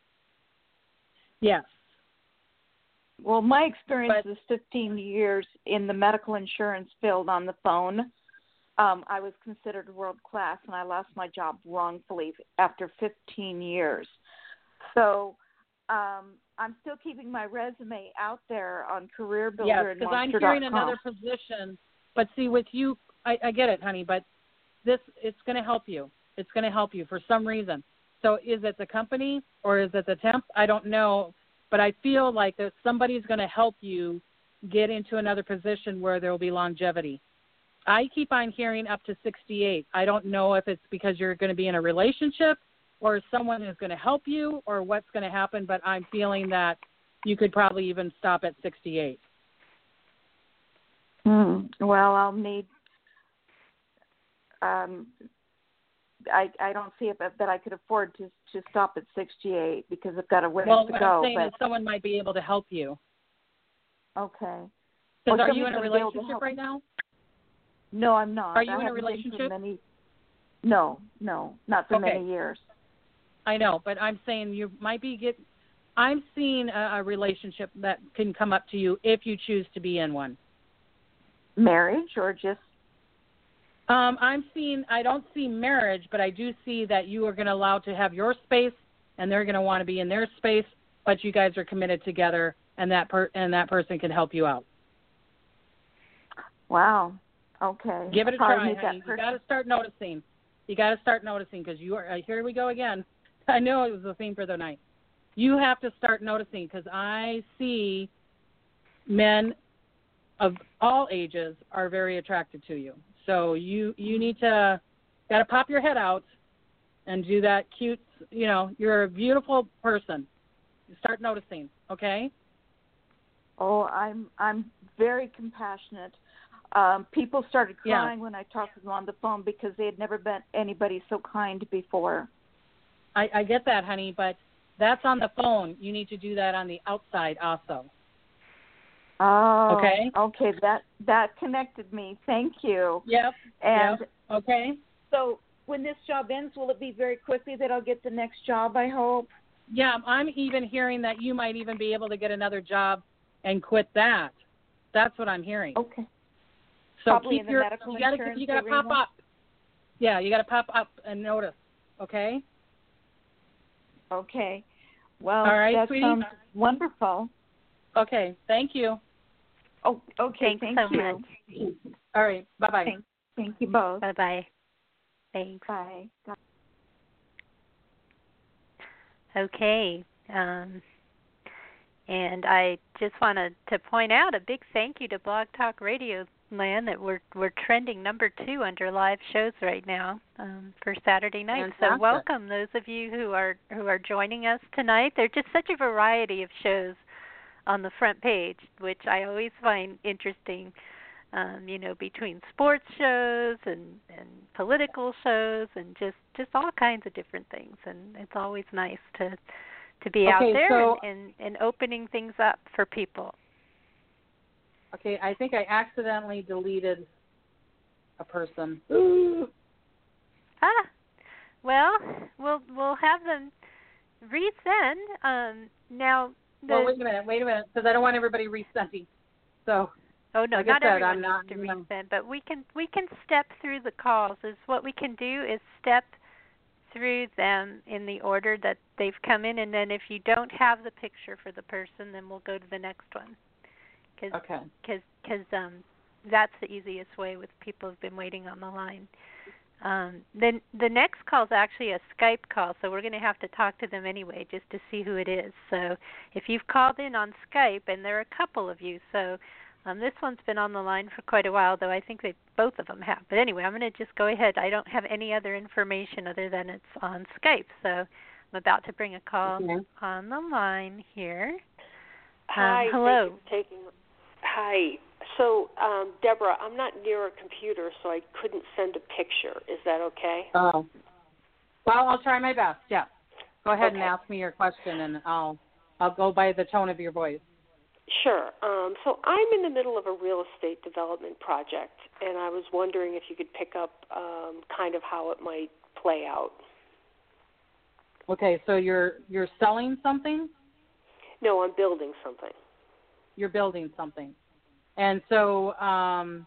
Yes. Well, my experience But- is fifteen years in the medical insurance field on the phone. Um, I was considered world class, and I lost my job wrongfully after fifteen years. So um, I'm still keeping my resume out there on Career Builder Yes, and because I'm Monster hearing dot com. another position. But see, with you, I, I get it, honey, but this, it's going to help you. It's going to help you for some reason. So is it the company or is it the temp? I don't know. But I feel like that somebody's going to help you get into another position where there will be longevity. I keep on hearing up to sixty-eight. I don't know if it's because you're going to be in a relationship or someone is going to help you or what's going to happen, but I'm feeling that you could probably even stop at sixty-eight. Hmm. Well, I'll need. Um, I I don't see it that I could afford to to stop at sixty-eight because I've got a ways Well, to what go. I'm saying but is someone might be able to help you. okay. Because Or are you in somebody's a gonna be able to relationship help- right now? No, I'm not. Are you I in a haven't been for relationship? Many, no, no, not for Okay. many years. I know, but I'm saying you might be get. I'm seeing a, a relationship that can come up to you if you choose to be in one. Marriage or just Um, I'm seeing. I don't see marriage, but I do see that you are going to allow to have your space, and they're going to want to be in their space. But you guys are committed together, and that per and that person can help you out. wow. Okay. Give it I'll a probably try, meet that honey. You person. got to start noticing. You got to start noticing because you are. Uh, here we go again. I know it was the theme for the night. You have to start noticing because I see men of all ages are very attracted to you. So you you need to got to pop your head out and do that cute. You know, you're a beautiful person. Start noticing, okay? Oh, I'm I'm very compassionate. Um, people started Yeah. crying when I talked to them on the phone because they had never met anybody so kind before. I, I get that, honey, but that's on the phone. You need to do that on the outside also. Oh, Okay. Okay, that that connected me. Thank you. Yep. And yep. Okay. so, when this job ends, will it be very quickly that I'll get the next job? I hope. Yeah, I'm even hearing that you might even be able to get another job and quit that. That's what I'm hearing. Okay. So Probably keep in the your medical you gotta insurance you gotta pop arena? up. Yeah, you gotta pop up and notice. Okay. Okay. Well, All right, that sweetie? sounds wonderful. Okay. Thank you. Oh, okay. Thanks thank so you. much. All right. Bye bye. Thank, thank you both. Bye bye. Thanks. Bye. Bye. Okay. Um, and I just wanted to point out a big thank you to Blog Talk Radio Land that we're we're trending number two under live shows right now um, for Saturday night. So Fantastic. welcome those of you who are who are joining us tonight. There's just such a variety of shows on the front page, which I always find interesting. Um, you know, between sports shows and, and political shows and just, just all kinds of different things. And it's always nice to to be out Okay, there so- and, and, and opening things up for people. Okay, I think I accidentally deleted a person. Ah, well, we'll we'll have them resend. Um, now, the, Well, wait a minute, wait a minute, because I don't want everybody resending. So, oh no, like I not said, everyone I'm not- needs to you know. resend, but we can we can step through the calls. Is what we can do is step through them in the order that they've come in, and then if you don't have the picture for the person, then we'll go to the next one. Cause, okay. Because cause, um, that's the easiest way with people who've been waiting on the line. Um, then the next call is actually a Skype call, so we're going to have to talk to them anyway just to see who it is. So if you've called in on Skype, and there are a couple of you, so um, this one's been on the line for quite a while, though I think they both of them have. But anyway, I'm going to just go ahead. I don't have any other information other than it's on Skype, so I'm about to bring a call Okay. on the line here. Hi. Um, hello. Thank you for taking. Hi. So, um, Deborah, I'm not near a computer, so I couldn't send a picture. Is that okay? Oh. Well, I'll try my best. Yeah. Go ahead Okay. and ask me your question, and I'll I'll go by the tone of your voice. Sure. Um, so I'm in the middle of a real estate development project, and I was wondering if you could pick up um, kind of how it might play out. Okay, so you're you're selling something? No, I'm building something. You're building something. And so um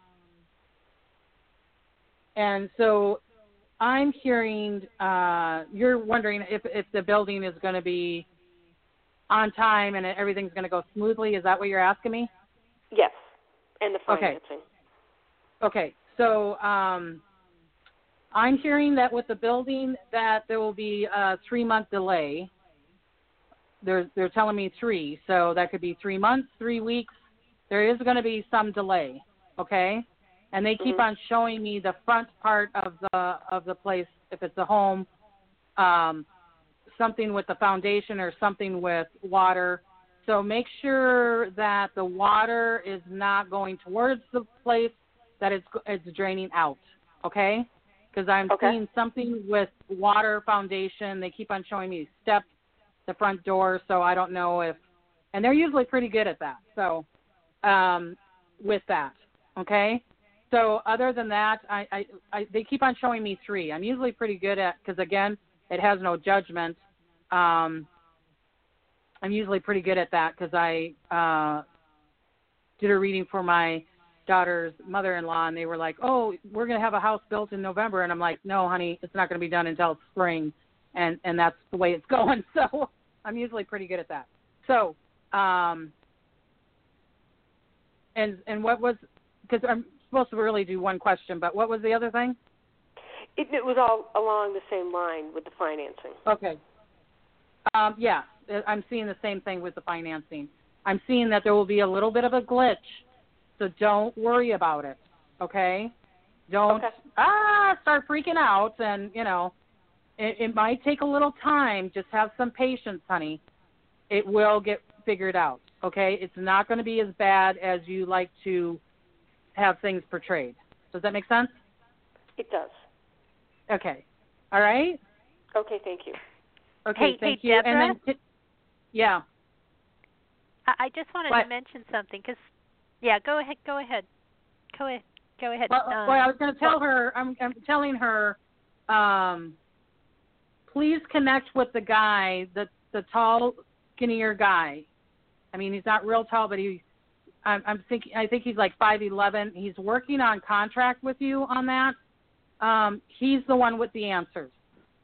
and so I'm hearing uh you're wondering if if the building is going to be on time and everything's going to go smoothly. Is that what you're asking me? Yes, and the Okay. financing. Okay. So um I'm hearing that with the building that there will be a three-month delay. They're, they're telling me three, so that could be three months, three weeks. There is going to be some delay, okay? And they keep Mm-hmm. on showing me the front part of the of the place, if it's a home, um, something with the foundation or something with water. So make sure that the water is not going towards the place, that it's it's draining out, okay? Because I'm Okay. seeing something with water foundation. They keep on showing me steps, the front door, so I don't know if, and they're usually pretty good at that. So um, with that, okay? So other than that, I, I, I they keep on showing me three. I'm usually pretty good at, because again, it has no judgment. Um, I'm usually pretty good at that because I uh, did a reading for my daughter's mother-in-law, and they were like, oh, we're going to have a house built in November. And I'm like, no, honey, it's not going to be done until spring. And, and that's the way it's going. So I'm usually pretty good at that. So, um, and, and what was, because I'm supposed to really do one question, but what was the other thing? It, it was all along the same line with the financing. Okay. Um, yeah, I'm seeing the same thing with the financing. I'm seeing that there will be a little bit of a glitch. So don't worry about it, okay? Don't, Okay. ah, start freaking out. And, you know, it, it might take a little time. Just have some patience, honey. It will get figured out, okay? It's not going to be as bad as you like to have things portrayed. Does that make sense? It does. Okay. All right? Okay, thank you. Okay, Hey, thank hey, you. Deborah? And then, yeah. I, I just wanted What? to mention something because, yeah, go ahead, go ahead, go ahead, go ahead. Well, um, well I was going to tell her, I'm, I'm telling her, um, please connect with the guy, the the tall, skinnier guy. I mean, he's not real tall, but he, I'm, I'm thinking, I think he's like five eleven. He's working on contract with you on that. Um, he's the one with the answers.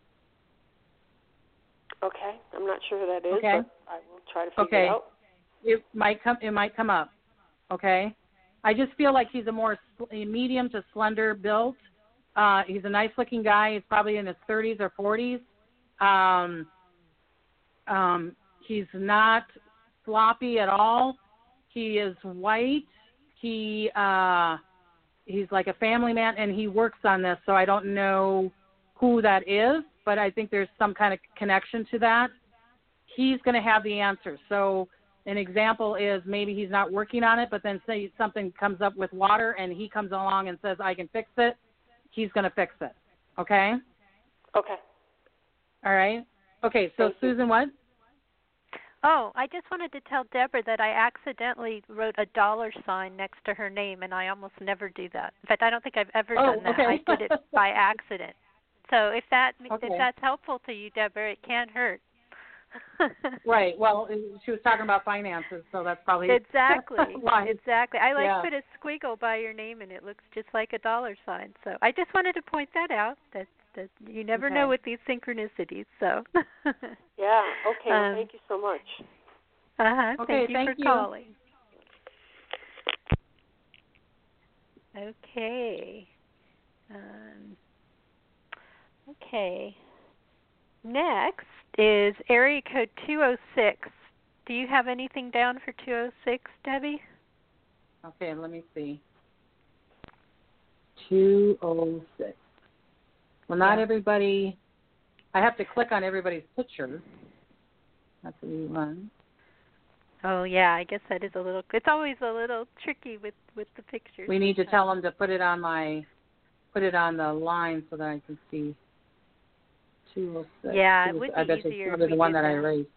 Okay, I'm not sure who that is, Okay. but I will try to figure Okay. it out. It might come. It might come up. Okay. I just feel like he's a more sl- a medium to slender build. Uh, he's a nice-looking guy. He's probably in his thirties or forties. Um, um, he's not sloppy at all. He is white. He uh, he's like a family man, and he works on this. So I don't know who that is, but I think there's some kind of connection to that. He's going to have the answer. So an example is maybe he's not working on it, but then say something comes up with water and he comes along and says, I can fix it. He's going to fix it. Okay? Okay. All right. Okay, so Thank you. Susan, what? Oh, I just wanted to tell Deborah that I accidentally wrote a dollar sign next to her name, and I almost never do that. In fact, I don't think I've ever Oh, done that. okay. I did it by accident. So if that Okay. if that's helpful to you, Deborah, it can't hurt. Right. Well, she was talking about finances, so that's probably Exactly. why. Exactly. I like Yeah. put a squiggle by your name, and it looks just like a dollar sign. So I just wanted to point that out. That that you never Okay. know with these synchronicities. So. Yeah, okay, well, Um, thank you so much. Uh huh. Okay, Thank you thank for you. calling. Okay. Um, okay. Next is area code two oh six. Do you have anything down for two oh six, Debbie? Okay, let me see. two oh six. Well, not Yeah. everybody I have to click on everybody's picture. That's the one. Oh yeah, I guess that is a little. It's always a little tricky with, with the pictures. We need to tell them to put it on my, put it on the line so that I can see. two oh six. Yeah, it would I be bet easier. it's the one that, that I erased.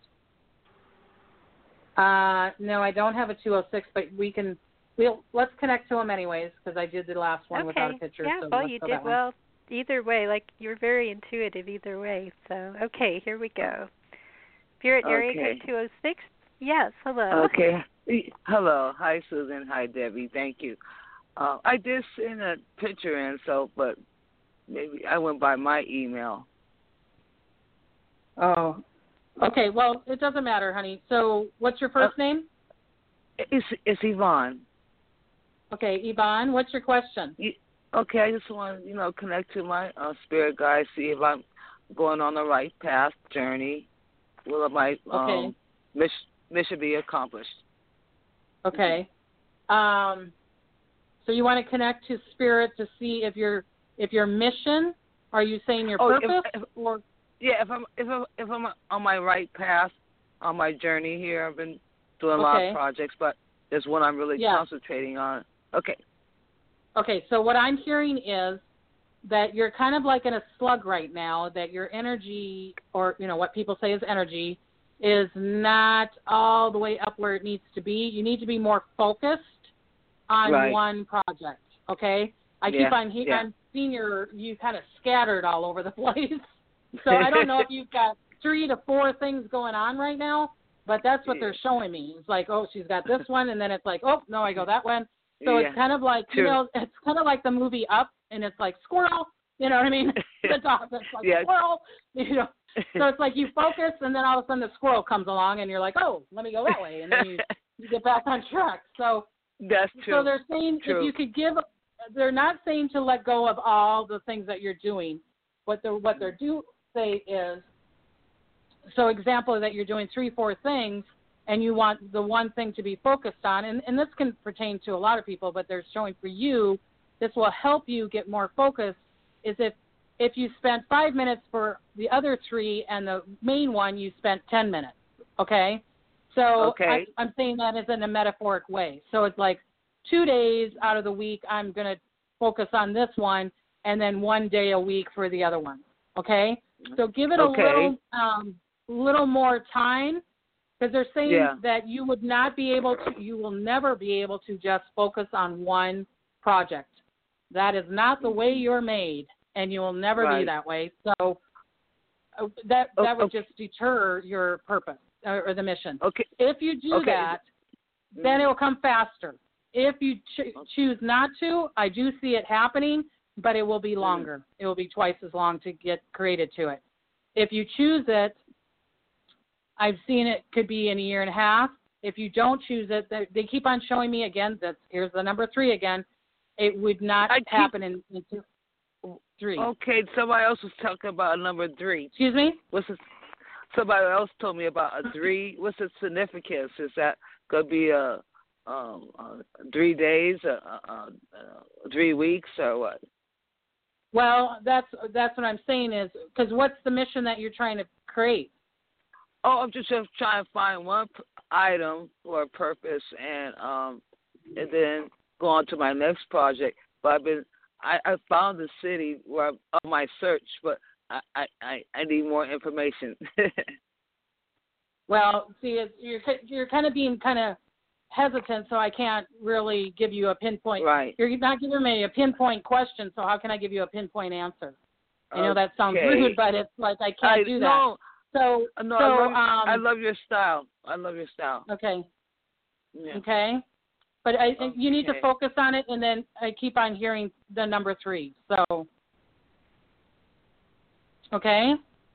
Uh, no, I don't have a two oh six, but we can. We'll let's connect to them anyways because I did the last one okay. without a picture. Yeah, so well, let's you go did that way. well. Either way, like you're very intuitive either way. So okay, here we go. Spirit area Okay. code two oh six. Yes, hello. Okay. Hello. Hi, Susan. Hi, Debbie. Thank you. Uh, I did send a picture in, so, but maybe I went by my email. Oh, okay. Well, it doesn't matter, honey. So, what's your first uh, name? It's it's Yvonne. Okay, Yvonne. What's your question? You, okay, I just want to you know connect to my uh, spirit guide, see if I'm going on the right path, journey. Will my um, okay. mission mission be accomplished? Okay. Um. So you want to connect to spirit to see if your if your mission. Are you saying your oh, purpose if, if, or? Yeah, if I'm if I'm if I'm on my right path on my journey here, I've been doing a lot okay. of projects, but there's one I'm really yeah. concentrating on. Okay. Okay, so what I'm hearing is that you're kind of like in a slug right now, that your energy, or, you know, what people say is energy, is not all the way up where it needs to be. You need to be more focused on right. one project, okay? I yeah. keep on, he- yeah. I'm seeing your, you kind of scattered all over the place. So I don't know if you've got three to four things going on right now, but that's what yeah. they're showing me. It's like, oh, she's got this one, and then it's like, oh, no, I go that one. So yeah. it's kind of like, True. you know, it's kind of like the movie Up, and it's like squirrel, you know what I mean? The dog that's like yeah. squirrel, you know. So it's like you focus, and then all of a sudden the squirrel comes along, and you're like, oh, let me go that way, and then you, you get back on track. So that's true. So they're saying true. if you could give, they're not saying to let go of all the things that you're doing. What they're what they're do say is, so example that you're doing three, four things, and you want the one thing to be focused on, and, and this can pertain to a lot of people, but they're showing for you, this will help you get more focused, is if if you spent five minutes for the other three and the main one, you spent ten minutes, okay? So okay. I, I'm saying that as in a metaphoric way. So it's like two days out of the week, I'm going to focus on this one, and then one day a week for the other one, okay? So give it a okay. little um, little more time, because they're saying yeah. that you would not be able to, you will never be able to just focus on one project. That is not the way you're made, and you will never right. be that way. So uh, that oh, that would okay. just deter your purpose or, or the mission. Okay. If you do okay. that, then it will come faster. If you ch- choose not to, I do see it happening, but it will be longer. Mm. It will be twice as long to get created to it. If you choose it, I've seen it could be in a year and a half. If you don't choose it, they, they keep on showing me again. That's here's the number three again. It would not keep, happen in, in two, three. Okay, somebody else was talking about number three. Excuse me? What's this? Somebody else told me about a three. What's its significance? Is that going to be a um, uh, three days, uh, uh, uh, three weeks, or what? Well, that's that's what I'm saying is, because what's the mission that you're trying to create? Oh, I'm just, just trying to find one p- item or purpose, and um, and then go on to my next project. But I've been, I, I found the city where I'm on my search, but I, I, I, I need more information. Well, see, it's, you're you're kind of being kind of hesitant, so I can't really give you a pinpoint. Right. You're not giving me a pinpoint question, so how can I give you a pinpoint answer? I know okay. that sounds rude, but it's like I can't I, do that. No, so, no, so I, love, um, I love your style. I love your style. Okay. Yeah. Okay. But I, okay. you need to focus on it, and then I keep on hearing the number three. So, okay.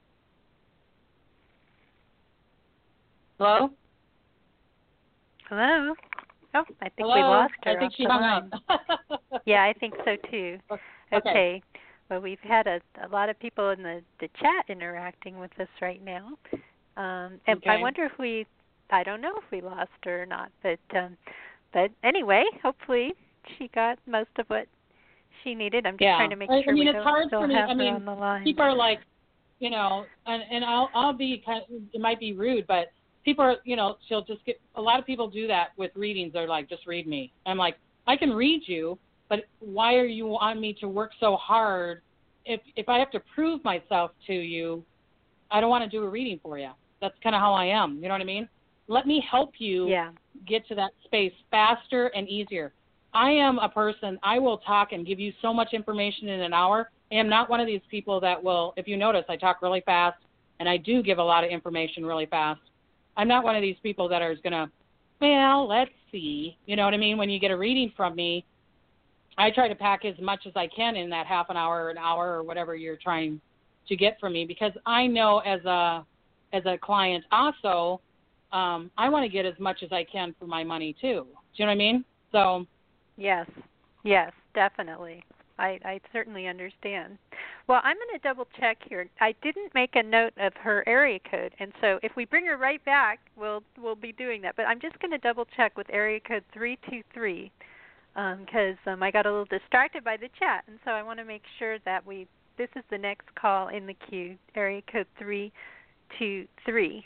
Hello? Hello? Oh, I think Hello? we lost her. I think she hung up. Yeah, I think so too. Okay. Okay. Well, we've had a, a lot of people in the, the chat interacting with us right now. Um, and okay. I wonder if we, I don't know if we lost her or not, but um, but anyway, hopefully she got most of what she needed. I'm just yeah. trying to make I, sure I mean, we it's don't hard still for me. have I her mean, on the line. people are like, you know, and, and I'll I'll be kind of, it might be rude, but people are, you know, she'll just get, a lot of people do that with readings. They're like, just read me. I'm like, I can read you, but why are you on me to work so hard? If if I have to prove myself to you, I don't want to do a reading for you. That's kind of how I am. You know what I mean? Let me help you yeah. get to that space faster and easier. I am a person, I will talk and give you so much information in an hour. I am not one of these people that will, if you notice, I talk really fast, and I do give a lot of information really fast. I'm not one of these people that are going to, well, let's see. You know what I mean? When you get a reading from me, I try to pack as much as I can in that half an hour or an hour or whatever you're trying to get from me, because I know as a as a client also, um, I want to get as much as I can for my money too. Do you know what I mean? So yes, yes, definitely. I, I certainly understand. Well, I'm going to double check here. I didn't make a note of her area code, and so if we bring her right back, we'll we'll be doing that. But I'm just going to double check with area code three two three because um, um, I got a little distracted by the chat, and so I want to make sure that we. This is the next call in the queue, area code three two three.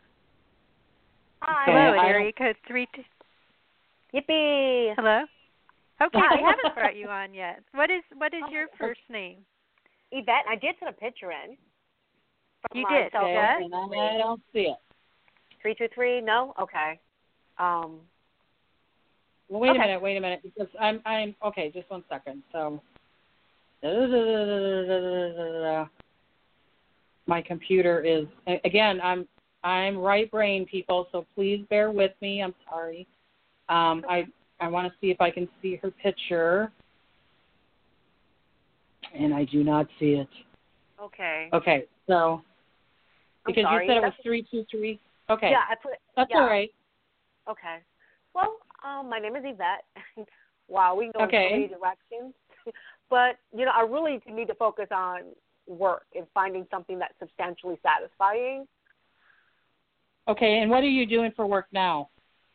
Hi. Hello, at area code three two. Yippee! Hello. Okay, Hi. we haven't brought you on yet. What is what is your first name? Yvette, I did send a picture in. You did, cell okay, phone. and I don't see it. Three two three? No. Okay. Um. Well, wait okay. a minute, wait a minute, because I'm I'm okay. Just one second. So, my computer is again. I'm I'm right brain people, so please bear with me. I'm sorry. Um, I I want to see if I can see her picture. And I do not see it. Okay. Okay, so because sorry. you said it was That's, three two three. Okay. Yeah, I put. That's yeah. all right. Okay. Well, um, my name is Yvette. Wow, we can go okay. in so many directions. But you know, I really need to focus on work and finding something that's substantially satisfying. Okay, and what are you doing for work now?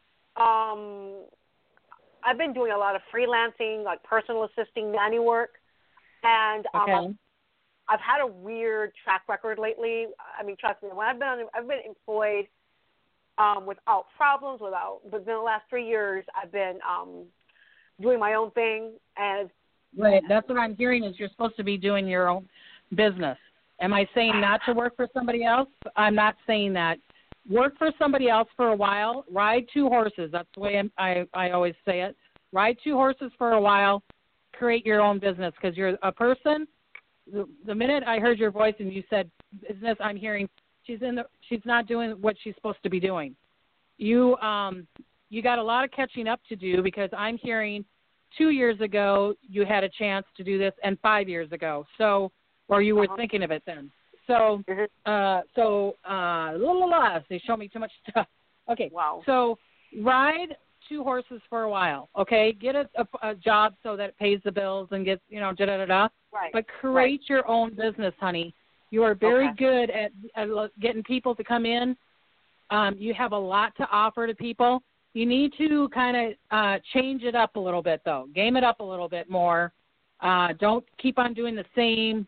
Um, I've been doing a lot of freelancing, like personal assisting, nanny work. And um, okay. I've, I've had a weird track record lately. I mean, trust me, when I've been on, I've been employed um, without problems, without. But in the last three years, I've been um, doing my own thing. As right, that's what I'm hearing. Is you're supposed to be doing your own business. Am I saying not to work for somebody else? I'm not saying that. Work for somebody else for a while. Ride two horses. That's the way I'm, I I always say it. Ride two horses for a while. Create your own business, because you're a person. The, the minute I heard your voice and you said business, I'm hearing she's in the she's not doing what she's supposed to be doing. You um you got a lot of catching up to do, because I'm hearing two years ago you had a chance to do this, and five years ago. So or you were uh-huh. thinking of it then. So uh so uh la la la. They show me too much stuff. Okay. Wow. So ride two horses for a while, okay? Get a, a, a job so that it pays the bills and gets, you know, da da da da. Right. But create right. your own business, honey. You are very okay. good at, at getting people to come in. Um, you have a lot to offer to people. You need to kind of uh, change it up a little bit, though. Game it up a little bit more. Uh, don't keep on doing the same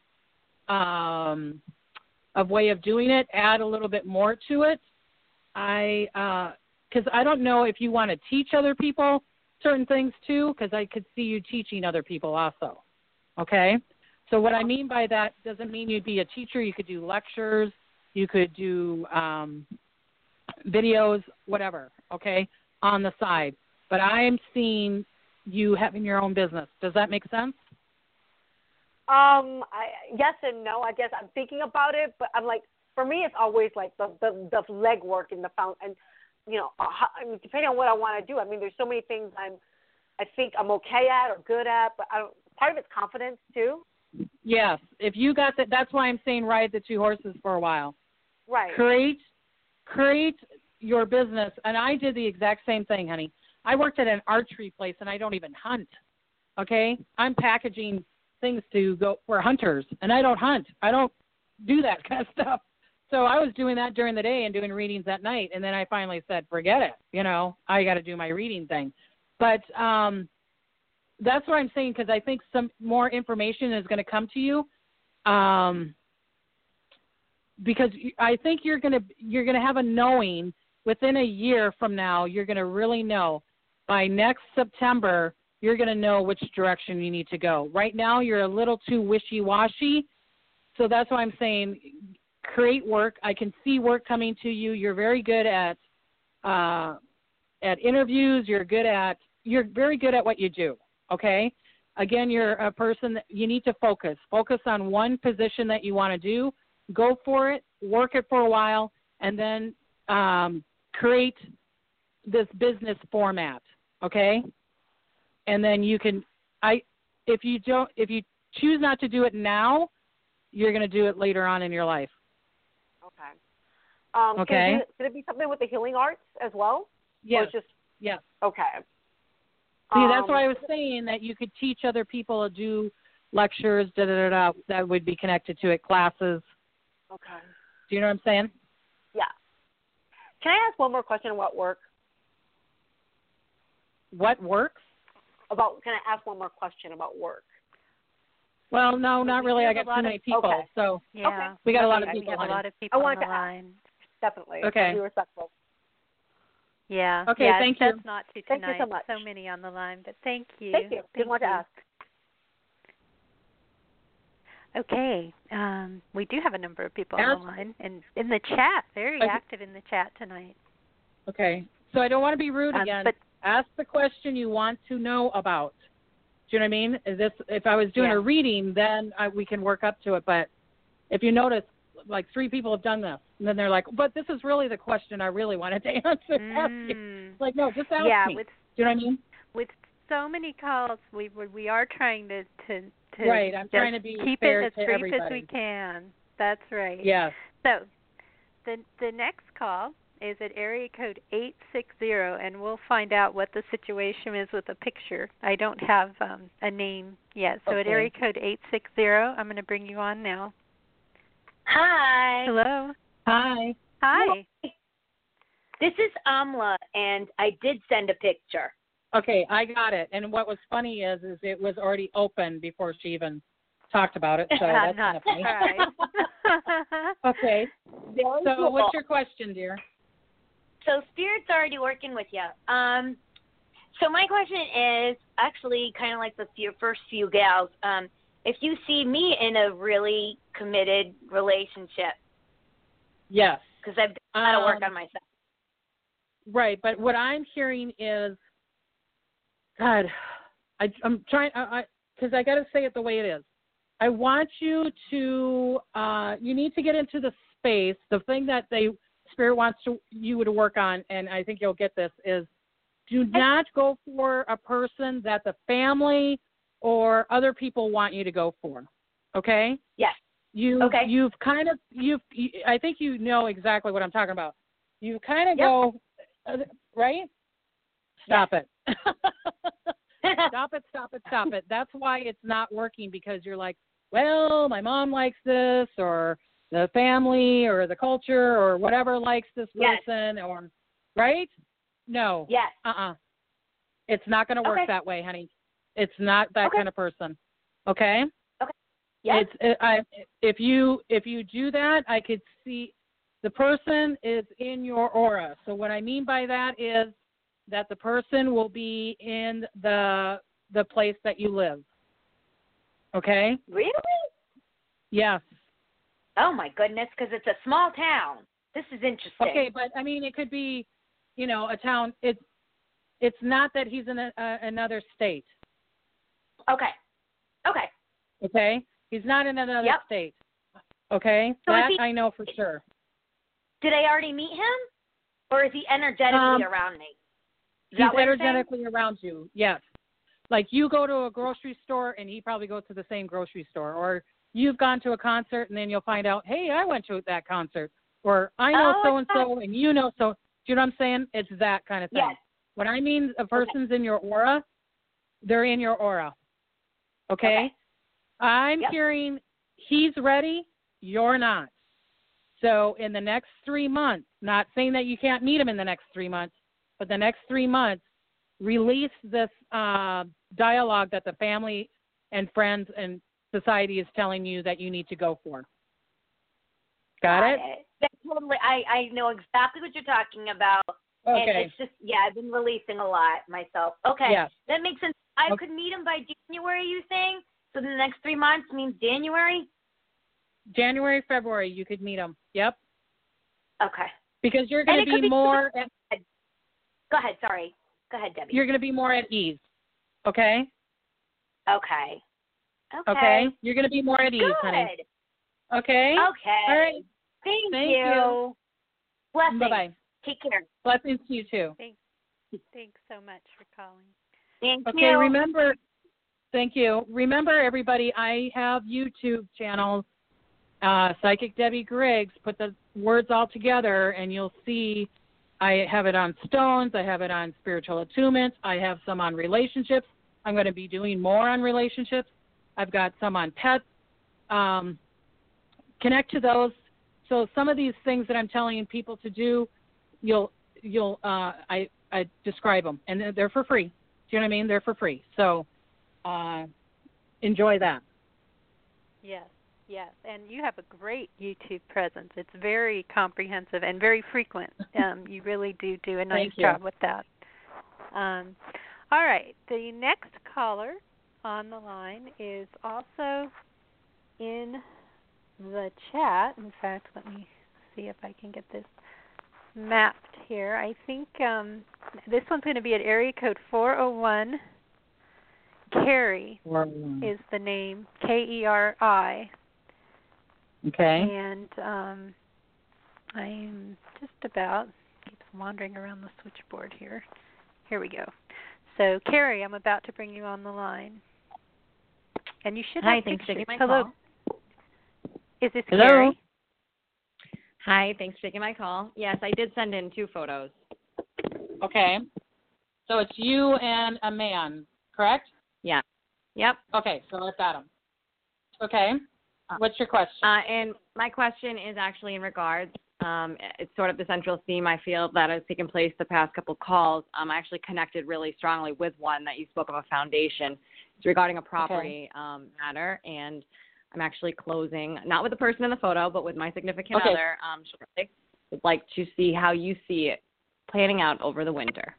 um, of way of doing it. Add a little bit more to it. I. Uh, Because I don't know if you want to teach other people certain things too, because I could see you teaching other people also. Okay? So what I mean by that doesn't mean you'd be a teacher. You could do lectures. You could do um, videos, whatever, okay, on the side. But I am seeing you having your own business. Does that make sense? Um, I, yes and no. I guess I'm thinking about it, but I'm like, for me, it's always like the the, the legwork in the found and. You know, I mean, depending on what I want to do. I mean, there's so many things I'm, I think I'm okay at or good at, but I don't, part of it's confidence too. Yes, if you got that, that's why I'm saying ride the two horses for a while. Right. Create, create your business, and I did the exact same thing, honey. I worked at an archery place, and I don't even hunt. Okay, I'm packaging things to go for hunters, and I don't hunt. I don't do that kind of stuff. So I was doing that during the day and doing readings at night, and then I finally said, forget it. You know, I got to do my reading thing. But um, that's what I'm saying, because I think some more information is going to come to you. Um, because I think you're going to you're going to have a knowing within a year from now. You're going to really know. By next September, you're going to know which direction you need to go. Right now, you're a little too wishy-washy, so that's why I'm saying create work. I can see work coming to you. You're very good at uh, at interviews. You're good at you're very good at what you do. Okay. Again, you're a person that you need to focus. Focus on one position that you want to do. Go for it. Work it for a while, and then um, create this business format. Okay. And then you can. I if you don't if you choose not to do it now, you're going to do it later on in your life. Okay. Um, okay. Can it, be, can it be something with the healing arts as well? Yes. Or just yes. Okay. See, um, that's why I was saying that you could teach other people to do lectures, da da da da. That would be connected to it, classes. Okay. Do you know what I'm saying? Yeah. Can I ask one more question about work? What works? About can I ask one more question about work? Well, no, not we really. I have got a too lot many of- people, okay. so Yeah. Okay. we got a lot of We people. have a honey. lot of I people on wanted the to ask. line. Definitely. Okay. Be respectful. Yeah. Okay, yeah, thank that's you. not to Thank tonight. you so much. So many on the line, but thank you. Thank you. Thank Just wanted you. to ask. Okay. Um, we do have a number of people Ask- on the line, and in the chat, very Okay. active in the chat tonight. Okay. So I don't want to be rude Um, again. but Ask the question you want to know about. Do you know what I mean? Is this if I was doing Yeah. a reading, then I, we can work up to it. But if you notice, like three people have done this, and then they're like, "But this is really the question I really wanted to answer." Ask you. Mm. Like, no, just ask yeah, me. with Do you know what I mean? with so many calls, we we we are trying to to, to Right. I'm just trying to be keep fair it as to brief everybody. as we can. That's right. Yes. So, the the next call is at area code eight six zero, and we'll find out what the situation is with the picture. I don't have um, a name yet. So Okay. at area code eight six zero, I'm going to bring you on now. Hi. Hello. Hi. Hi. This is Amla, and I did send a picture. Okay, I got it. And what was funny is, is it was already open before she even talked about it. So that's kind Not of funny. surprised. Okay. Very So cool. what's your question, dear? So Spirit's already working with you. Um, so my question is actually kind of like the few, first few gals. Um, if you see me in a really committed relationship, Yes. because I've done a lot of work Um, on myself. Right, but what I'm hearing is, God, I, I'm trying, I because I, I got to say it the way it is. I want you to, uh, you need to get into the space. The thing that they Spirit wants to you to work on, and I think you'll get this, is do not go for a person that the family or other people want you to go for. Okay? Yes. You, Okay. You've kind of, you've, you, I think you know exactly what I'm talking about. You kind of Yep. go, uh, right? Stop it. Stop it, stop it, stop it. That's why it's not working, because you're like, well, my mom likes this, or the family or the culture or whatever likes this Yes. person, or, right? No. Yes. Uh-uh. It's not going to work Okay. that way, honey. It's not that Okay. kind of person. Okay? Yes. It's it, I if you if you do that, I could see the person is in your aura. So what I mean by that is that the person will be in the the place that you live. Okay? Really? Yes. Oh my goodness, because it's a small town. This is interesting. Okay, but I mean it could be, you know, a town. It's it's not that he's in a, a, another state. Okay. Okay. Okay? He's not in another Yep. state. Okay? So is that he- I know for sure. Did I already meet him, or is he energetically Um, around me? Is He's that what you're saying? energetically around you. Yes. Like you go to a grocery store and he probably goes to the same grocery store, or you've gone to a concert and then you'll find out, hey, I went to that concert, or I know Oh, so and so and you know so. Do you know what I'm saying? It's that kind of thing. Yes. When I mean a person's in your aura, they're in your aura. Okay? Okay. I'm Yep. hearing he's ready, you're not. So in the next three months, not saying that you can't meet him in the next three months, but the next three months, release this uh, dialogue that the family and friends and society is telling you that you need to go for. Got, Got it? it. That totally. I I know exactly what you're talking about. Okay. And it's just yeah, I've been releasing a lot myself. Okay. Yes. That makes sense. I Okay. could meet him by January. You saying? So the next three months means January. January, February, you could meet them. Yep. Okay. Because you're going And to it be could be- more. At, Go ahead. Sorry. Go ahead, Debbie. you're going to be more at ease. Okay. Okay. Okay. Okay. You're going to be more at ease, Good. honey. Okay. Okay. All right. Thank, Thank you. you. Blessings. Bye bye. Take care. Blessings to you too. Thanks. Thanks so much for calling. Thank Okay, you. remember, thank you. Remember, everybody, I have YouTube channels, uh, Psychic Debbie Griggs. Put the words all together, and you'll see I have it on stones. I have it on spiritual attunements. I have some on relationships. I'm going to be doing more on relationships. I've got some on pets. Um, connect to those. So some of these things that I'm telling people to do, you'll you'll uh, I I describe them, and they're, they're for free. Do you know what I mean? They're for free. So uh, enjoy that. Yes, yes. And you have a great YouTube presence. It's very comprehensive and very frequent. Um, you really do do a nice Thank you. job with that. Um, all right. The next caller on the line is also in the chat. In fact, let me see if I can get this mapped here. I think um, this one's going to be at area code four oh one. Carrie is the name, K E R I. Okay. And um, I'm just about, keeps wandering around the switchboard here. Here we go. So, Carrie, I'm about to bring you on the line. And you should have Hi, thanks for pictures. taking my Hello. call. Is this Hello. Carrie? Hi, thanks for taking my call. Yes, I did send in two photos. Okay. So it's you and a man, correct? Yeah. Yep. Okay, so I've got them. Okay. What's your question? Uh, and my question is actually in regards, um, it's sort of the central theme I feel that has taken place the past couple calls. Um, I actually connected really strongly with one that you spoke of, a foundation. It's regarding a property Okay. um, matter, and I'm actually closing, not with the person in the photo, but with my significant Okay. other um, shortly. Would like to see how you see it planning out over the winter.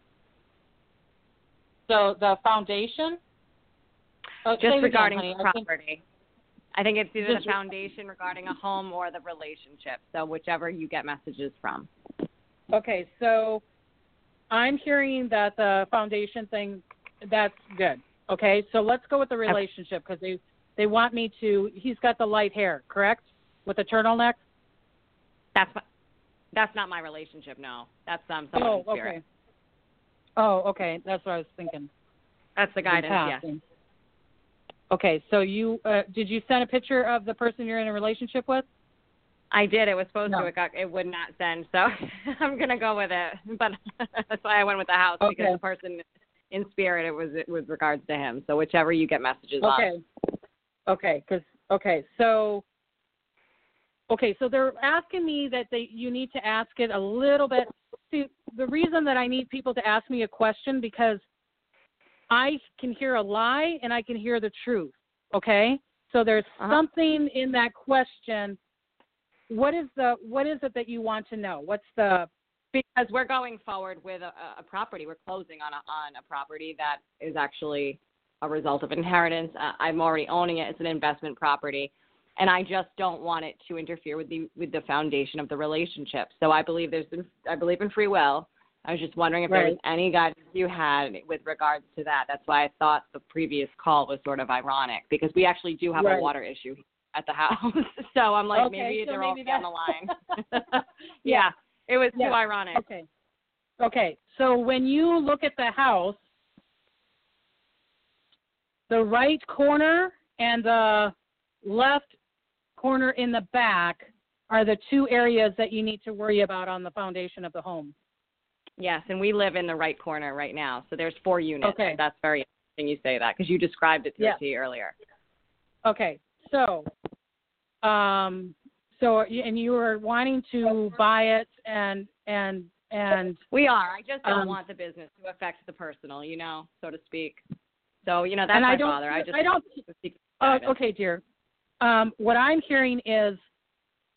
So the foundation? Oh, say Just it regarding again, honey. the I think- property. I think it's either Just- the foundation regarding a home or the relationship. So whichever you get messages from. Okay, so I'm hearing that the foundation thing, that's good. Okay, so let's go with the relationship because they, they want me to, he's got the light hair, correct? With the turtleneck? That's my, that's not my relationship, no. That's um, someone Oh, in spirit. okay. Oh, okay, that's what I was thinking. That's the guidance, yes. Passing. Okay, so you, uh, did you send a picture of the person you're in a relationship with? I did. It was supposed No. to. It, got, it would not send, so I'm going to go with it. But that's why I went with the house, Okay. because the person in spirit, it was it was regards to him. So whichever you get messages on. Okay. Okay, because, okay, so, okay, so they're asking me that they you need to ask it a little bit. See, the reason that I need people to ask me a question because I can hear a lie and I can hear the truth, okay? So there's Uh-huh. something in that question. What is the what is it that you want to know? What's the Because we're going forward with a, a property. We're closing on a, on a property that is actually a result of inheritance. Uh, I'm already owning it. It's an investment property. And I just don't want it to interfere with the with the foundation of the relationship. So I believe there's been, I believe in free will. I was just wondering if there was Right. any guidance you had with regards to that. That's why I thought the previous call was sort of ironic, because we actually do have Right. a water issue at the house. So I'm like, Okay, maybe so they're all maybe down that- the line. yeah, it was Yeah. too ironic. Okay. Okay. So when you look at the house, the right corner and the left corner in the back are the two areas that you need to worry about on the foundation of the home. Yes, and we live in the right corner right now. So there's four units. Okay. That's very interesting you say that, because you described it to Yeah. a T earlier. Okay. So, um, so and you were wanting to buy it and and and We are. I just don't Um, want the business to affect the personal, you know, so to speak. So, you know, that's and my I don't, father. I just I don't. to seek Uh, guidance. okay, dear. Um, what I'm hearing is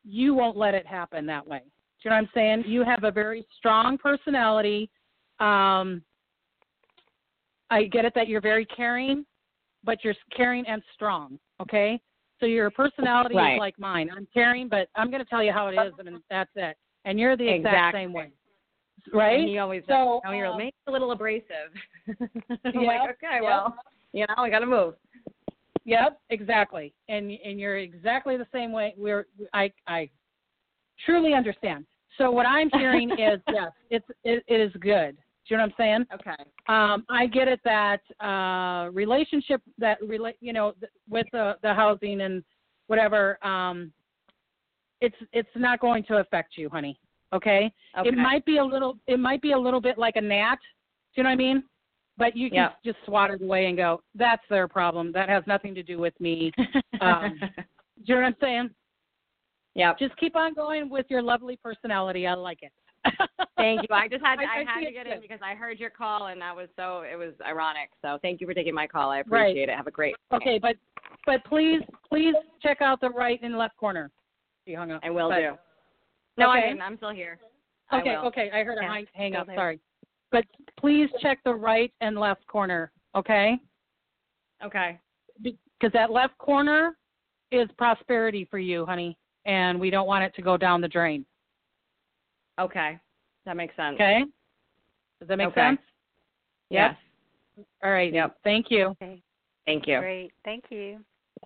you won't let it happen that way. Do you know what I'm saying? You have a very strong personality. Um, I get it that you're very caring, but you're caring and strong, okay? So your personality right. is like mine. I'm caring, but I'm going to tell you how it is, and that's it. And you're the exact exactly. same way, right? And you always so, know you're um, maybe a little abrasive. I'm yep, like, okay, yep. well, you know, I got to move. Yep, exactly. And and you're exactly the same way. We're I I truly understand. So what I'm hearing is yes, it's it, it is good. Do you know what I'm saying? Okay. Um, I get it that uh, relationship that relate you know th- with the, the housing and whatever. Um, it's it's not going to affect you, honey. Okay? okay. It might be a little. It might be a little bit like a gnat. Do you know what I mean? But you can yep. just swat it away and go, that's their problem. That has nothing to do with me. Um, do you know what I'm saying? Yeah. Just keep on going with your lovely personality. I like it. Thank you. I just had I, I, I had to get in because I heard your call and that was so it was ironic. So thank you for taking my call. I appreciate right. it. Have a great day. Okay, but but please please check out the right and left corner. She hung up. I will but, do. No, okay. I didn't. I'm still here. Okay, I will. okay. I heard a yeah. hang, hang up. there. Sorry. But please check the right and left corner, okay? Okay. Because that left corner is prosperity for you, honey, and we don't want it to go down the drain. Okay. That makes sense. Okay? Does that make okay. sense? Yes. Yep. All right. Yep. Thank you. Okay. Thank you. Great. Thank you.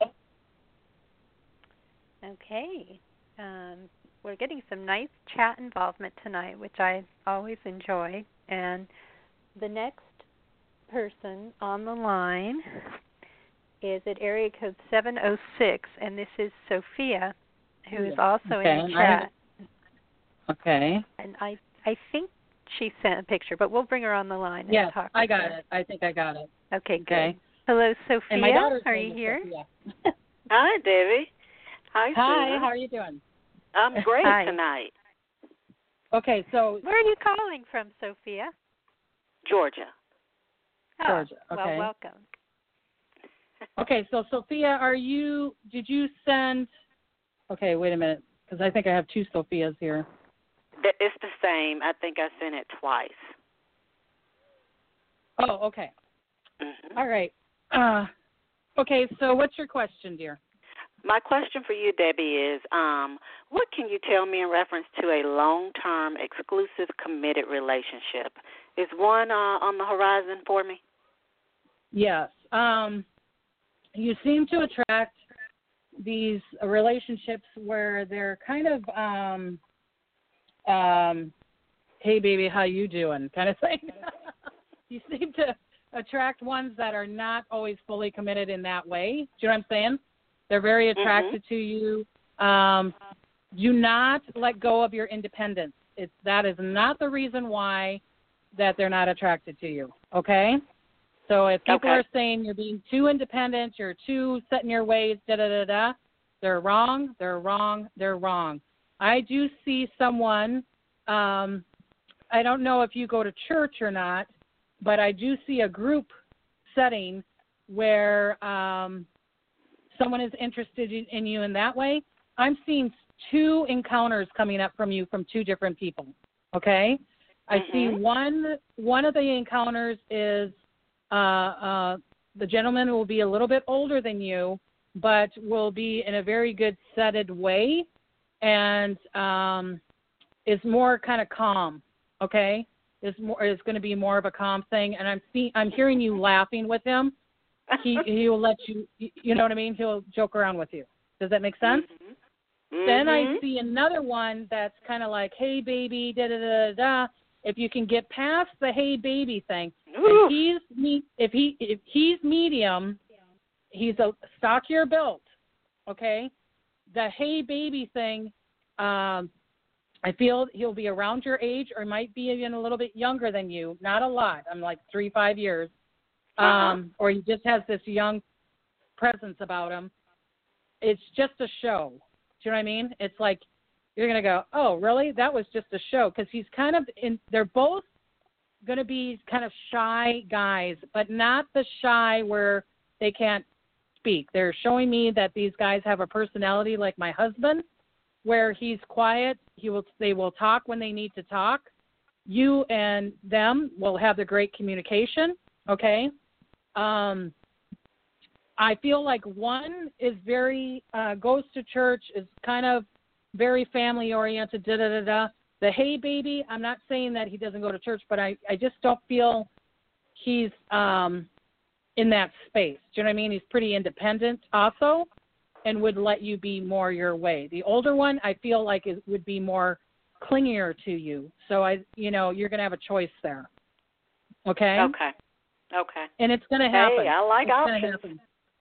Okay. Um, we're getting some nice chat involvement tonight, which I always enjoy. And the next person on the line is at area code seven oh six, and this is Sophia, who is also okay. in the chat. I, okay. And I I think she sent a picture, but we'll bring her on the line and yes, talk I with got her. it. I think I got it. Okay, good. Okay. Hello, Sophia. And my daughter's are name you is here? Sophia. Hi, Debbie. Hi, Hi, Susan. how are you doing? I'm great Hi. tonight. Okay, so where are you calling from, Sophia? Georgia. Oh, Georgia. Okay. Well, welcome. Okay, so Sophia, are you? Did you send? Okay, wait a minute, because I think I have two Sophias here. It's the same. I think I sent it twice. Oh, okay. Mm-hmm. All right. Uh, okay, so what's your question, dear? My question for you, Debbie, is um, what can you tell me in reference to a long-term, exclusive, committed relationship? Is one uh, on the horizon for me? Yes. Um, you seem to attract these relationships where they're kind of, um, um, hey, baby, how you doing kind of thing. You seem to attract ones that are not always fully committed in that way. Do you know what I'm saying? They're very attracted mm-hmm. to you. Um, do not let go of your independence. It's, that is not the reason why that they're not attracted to you, okay? So if people okay. are saying you're being too independent, you're too set in your ways, da-da-da-da, they're wrong, they're wrong, they're wrong. I do see someone, um, I don't know if you go to church or not, but I do see a group setting where um, someone is interested in, in you in that way. I'm seeing two encounters coming up from you from two different people, okay? I mm-hmm. see one one of the encounters is uh, uh, the gentleman will be a little bit older than you, but will be in a very good setted way and um, is more kind of calm, okay? Is more is going to be more of a calm thing, and I'm see I'm hearing you laughing with him. He he will let you, you know what I mean? He'll joke around with you. Does that make sense? Mm-hmm. Then mm-hmm. I see another one that's kind of like, hey baby, da da da da. If you can get past the hey baby thing, if he's me, if he if he's medium, he's a stockier built, okay. The hey baby thing, um, I feel he'll be around your age or might be even a little bit younger than you. Not a lot. I'm like three five years. Um, uh-huh. Or he just has this young presence about him. It's just a show. Do you know what I mean? It's like you're going to go, oh, really? That was just a show. Because he's kind of in, they're both going to be kind of shy guys, but not the shy where they can't speak. They're showing me that these guys have a personality like my husband, where he's quiet. He will. They will talk when they need to talk. You and them will have the great communication. Okay. Um, I feel like one is very uh, goes to church, is kind of very family oriented. Da da da da. The hey baby. I'm not saying that he doesn't go to church, but I I just don't feel he's um, in that space. Do you know what I mean? He's pretty independent also, and would let you be more your way. The older one, I feel like it would be more clingier to you. So I, you know, you're going to have a choice there. Okay. Okay. Okay. And it's going to happen. Hey, I like it's options. Happen.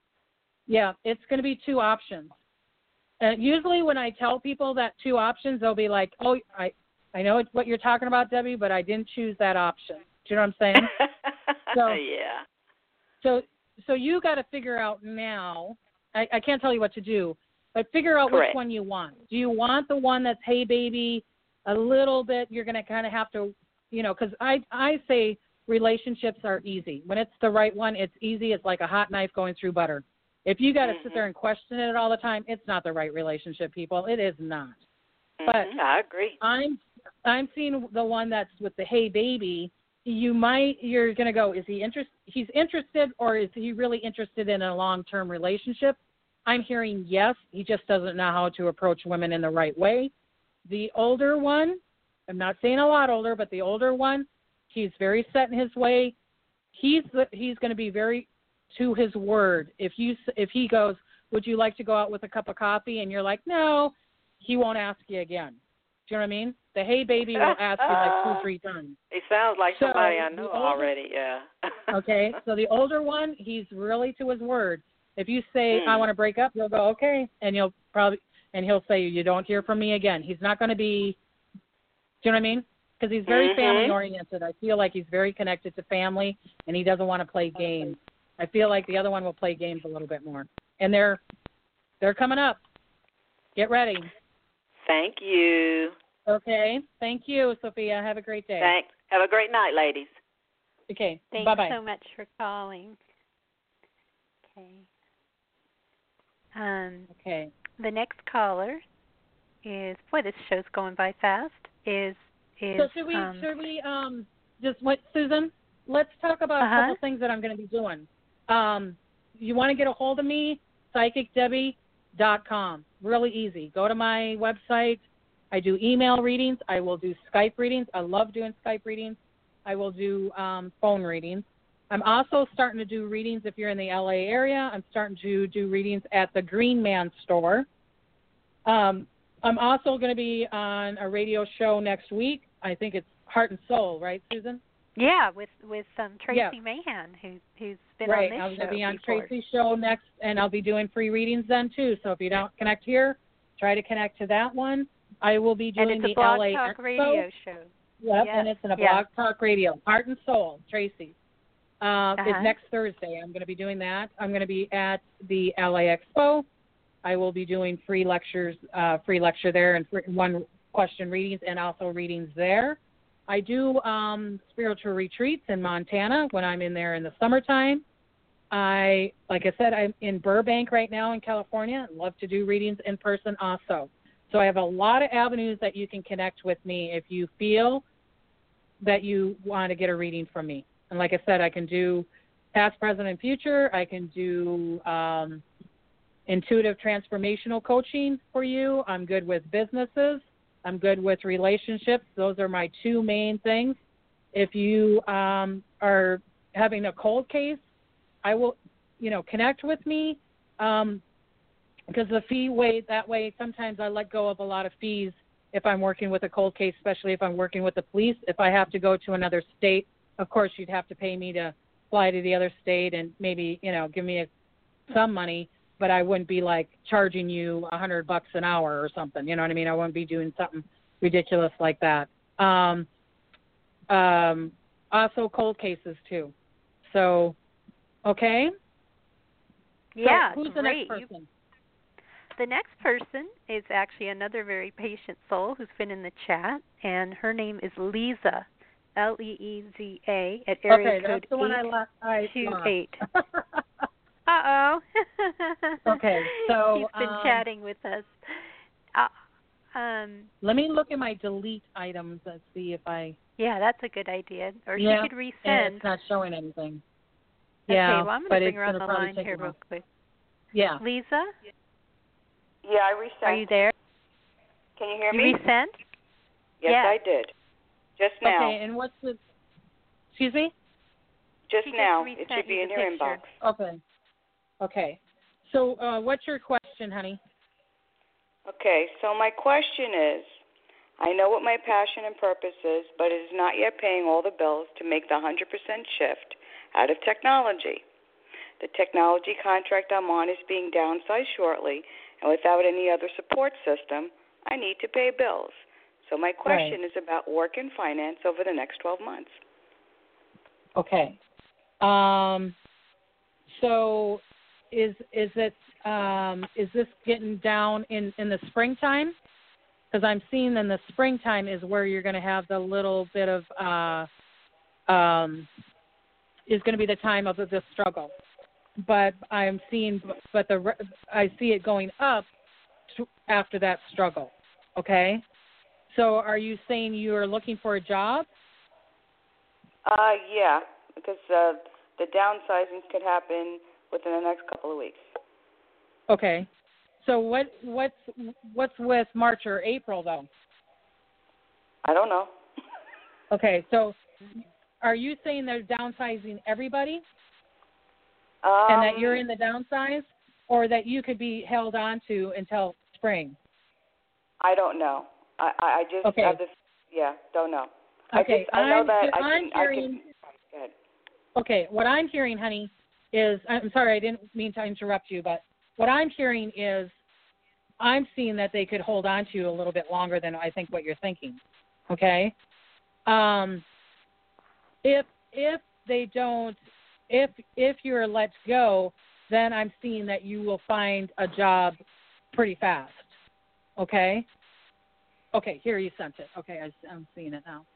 Yeah, it's going to be two options. And usually when I tell people that two options, they'll be like, "Oh, I, I know what you're talking about, Debbie, but I didn't choose that option." Do you know what I'm saying? So, yeah. So, so you got to figure out now. I, I can't tell you what to do, but figure out Correct. which one you want. Do you want the one that's hey baby, a little bit? You're going to kind of have to, you know, because I I say relationships are easy. When it's the right one, it's easy. It's like a hot knife going through butter. If you got to mm-hmm. sit there and question it all the time, it's not the right relationship, people. It is not. Mm-hmm. But I agree. I'm I'm seeing the one that's with the hey baby. You might you're going to go, is he interest? He's interested, or is he really interested in a long-term relationship? I'm hearing yes. He just doesn't know how to approach women in the right way. The older one, I'm not saying a lot older, but the older one, he's very set in his way. He's the, he's going to be very to his word. If you if he goes, would you like to go out with a cup of coffee? And you're like, no, he won't ask you again. Do you know what I mean? The hey baby will ask you like two, three times. It sounds like So, somebody I know the older- already, yeah. Okay, so the older one, he's really to his word. If you say, Mm. I want to break up, he'll go, okay, and you'll probably, and he'll say, you don't hear from me again. He's not going to be, do you know what I mean? Because he's very Mhm. family-oriented. I feel like he's very connected to family, and he doesn't want to play games. I feel like the other one will play games a little bit more. And they're they're coming up. Get ready. Thank you. Okay. Thank you, Sophia. Have a great day. Thanks. Have a great night, ladies. Okay. Thanks Bye-bye. so much for calling. Okay. Um, okay. The next caller is, boy, this show's going by fast, is, is So should we, um, should we um, just, what, Susan, let's talk about Uh-huh. a couple things that I'm going to be doing. Um, you want to get a hold of me, psychic debbie dot com. Really easy. Go to my website. I do email readings. I will do Skype readings. I love doing Skype readings. I will do um, phone readings. I'm also starting to do readings if you're in the L A area. I'm starting to do readings at the Green Man store. Um, I'm also going to be on a radio show next week. I think it's Heart and Soul, right, Susan? yeah, with with um, Tracy Yeah. Mahan, who who's been right. on this I'm show going to be on before. Tracy's show next, and I'll be doing free readings then too. So if you don't connect here, try to connect to that one. I will be doing and it's the a Blog L A Talk Expo. radio show. Yep, Yes. and it's in a Yeah. Blog Talk Radio. Heart and Soul, Tracy. Uh, Uh-huh. It's next Thursday. I'm going to be doing that. I'm going to be at the L A Expo. I will be doing free lectures, uh, free lecture there, and free, one question readings, and also readings there. I do um, spiritual retreats in Montana when I'm in there in the summertime. I, like I said, I'm in Burbank right now in California. I love to do readings in person also. So I have a lot of avenues that you can connect with me if you feel that you want to get a reading from me. And like I said, I can do past, present, and future. I can do um, intuitive transformational coaching for you. I'm good with businesses. I'm good with relationships. Those are my two main things. If you um, are having a cold case, I will, you know, connect with me um, because the fee way, that way sometimes I let go of a lot of fees if I'm working with a cold case, especially if I'm working with the police. If I have to go to another state, of course, you'd have to pay me to fly to the other state and maybe, you know, give me a, some money, but I wouldn't be like charging you a hundred bucks an hour or something. You know what I mean? I wouldn't be doing something ridiculous like that. Um, um, also cold cases too. So, okay. Yeah, so who's the great. next You- person? The next person is actually another very patient soul who's been in the chat, and her name is Lisa, L E E Z A, at area Okay, code that's the one I, la- I eight two lost. eight. Uh-oh. Okay, so, She's been um, chatting with us. Uh, Let me look at my delete items and see if I. Yeah, that's a good idea. Or yeah, she could resend. And it's not showing anything. Okay, Yeah, well, I'm but going to bring it's her on gonna the probably line take here a real while. quick. Yeah. Lisa? Yeah, I resent. Are you there? Can you hear you me? You resent? Yes, yeah. I did. Just now. Okay, and what's the? Excuse me. Just she now. Just it should be you in your picture. inbox. Okay. Okay. So, uh, what's your question, honey? Okay, so my question is, I know what my passion and purpose is, but it is not yet paying all the bills to make the one hundred percent shift out of technology. The technology contract I'm on is being downsized shortly, and without any other support system, I need to pay bills. So my question right. is about work and finance over the next twelve months. Okay. Um, so is is it um, is this getting down in, in the springtime? Because I'm seeing in the springtime is where you're going to have the little bit of uh, um, is going to be the time of the struggle. But I'm seeing, but the I see it going up to, after that struggle. Okay. So are you saying you are looking for a job? Uh, yeah, because uh, the downsizings could happen within the next couple of weeks. Okay. So what what's what's with March or April though? I don't know. Okay, so are you saying they're downsizing everybody, um, and that you're in the downsize, or that you could be held on to until spring? I don't know. I I, I just okay. have this. Yeah, don't know. Okay, I, just, I know I'm, that I I'm can. hearing. I can, go ahead. Okay, what I'm hearing, honey, is I'm sorry I didn't mean to interrupt you, but what I'm hearing is I'm seeing that they could hold on to you a little bit longer than I think what you're thinking. Okay, um, if if they don't, if if you're let go, then I'm seeing that you will find a job pretty fast. Okay. Okay, here you sent it. Okay, I, I'm seeing it now.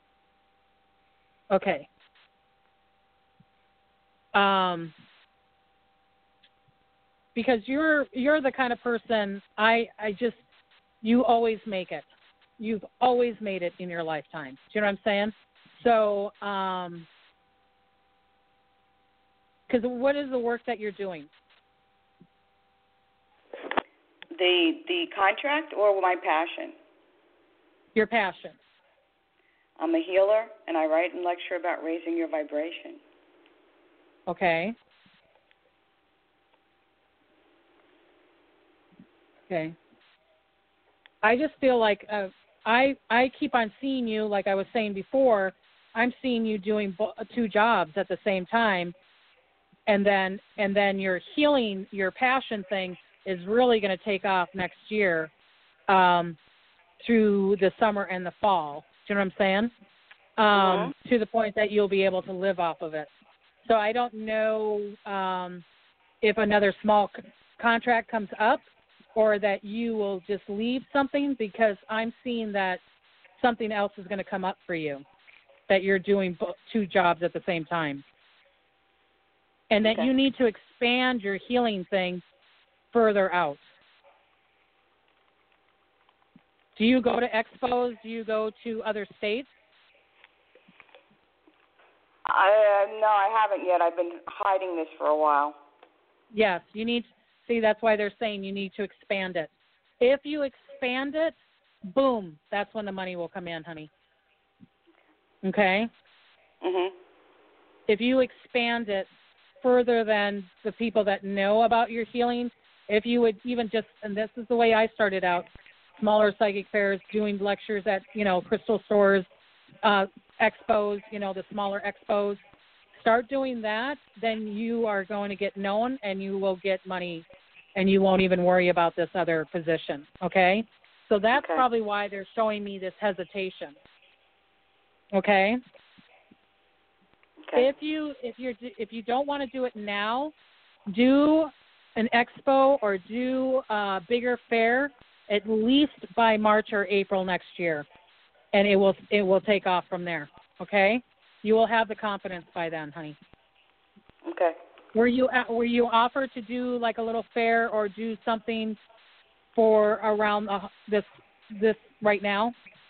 Okay. Um, because you're you're the kind of person I I just you always make it. You've always made it in your lifetime. Do you know what I'm saying? So, um, because what is the work that you're doing? The the contract or my passion? Your passion. I'm a healer, and I write and lecture about raising your vibration. Okay. Okay. I just feel like uh, I I keep on seeing you, like I was saying before, I'm seeing you doing bo- two jobs at the same time, and then and then your healing, your passion thing is really going to take off next year, um, through the summer and the fall. Do you know what I'm saying? Um, mm-hmm. To the point that you'll be able to live off of it. So I don't know um, if another small c- contract comes up, or that you will just leave something, because I'm seeing that something else is going to come up for you, that you're doing bo- two jobs at the same time. And that okay. you need to expand your healing thing further out. Do you go to expos? Do you go to other states? I uh, no, I haven't yet. I've been hiding this for a while. Yes, you need. See, that's why they're saying you need to expand it. If you expand it, boom, that's when the money will come in, honey. Okay? Mhm. If you expand it further than the people that know about your healing, if you would even just, and this is the way I started out, smaller psychic fairs, doing lectures at, you know, crystal stores, uh, expos, you know, the smaller expos. Start doing that, then you are going to get known and you will get money, and you won't even worry about this other position, okay? So that's okay. probably why they're showing me this hesitation, okay? Okay. If you if you if you don't want to do it now, do an expo or do a bigger fair at least by March or April next year, and it will it will take off from there. Okay, you will have the confidence by then, honey. Okay. Were you were you offered to do like a little fair or do something for around the, this this right now?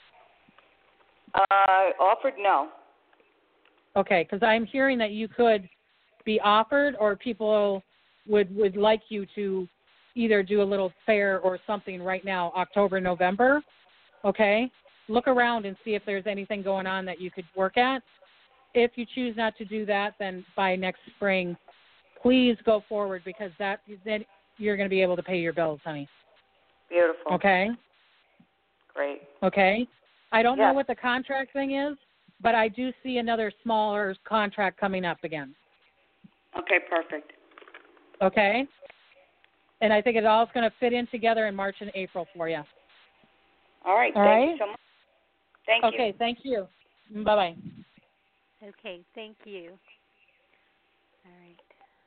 Uh, offered, no. Okay, because I'm hearing that you could be offered, or people would would like you to either do a little fair or something right now, October, November. Okay, look around and see if there's anything going on that you could work at. If you choose not to do that, then by next spring, please go forward, because that then you're going to be able to pay your bills, honey. Beautiful. Okay. Great. Okay. I don't yes. know what the contract thing is, but I do see another smaller contract coming up again. Okay, perfect. Okay. And I think it all's going to fit in together in March and April for you. All right. All thank right? you so much. Thank okay, you. Okay, thank you. Bye-bye. Okay, thank you. All right.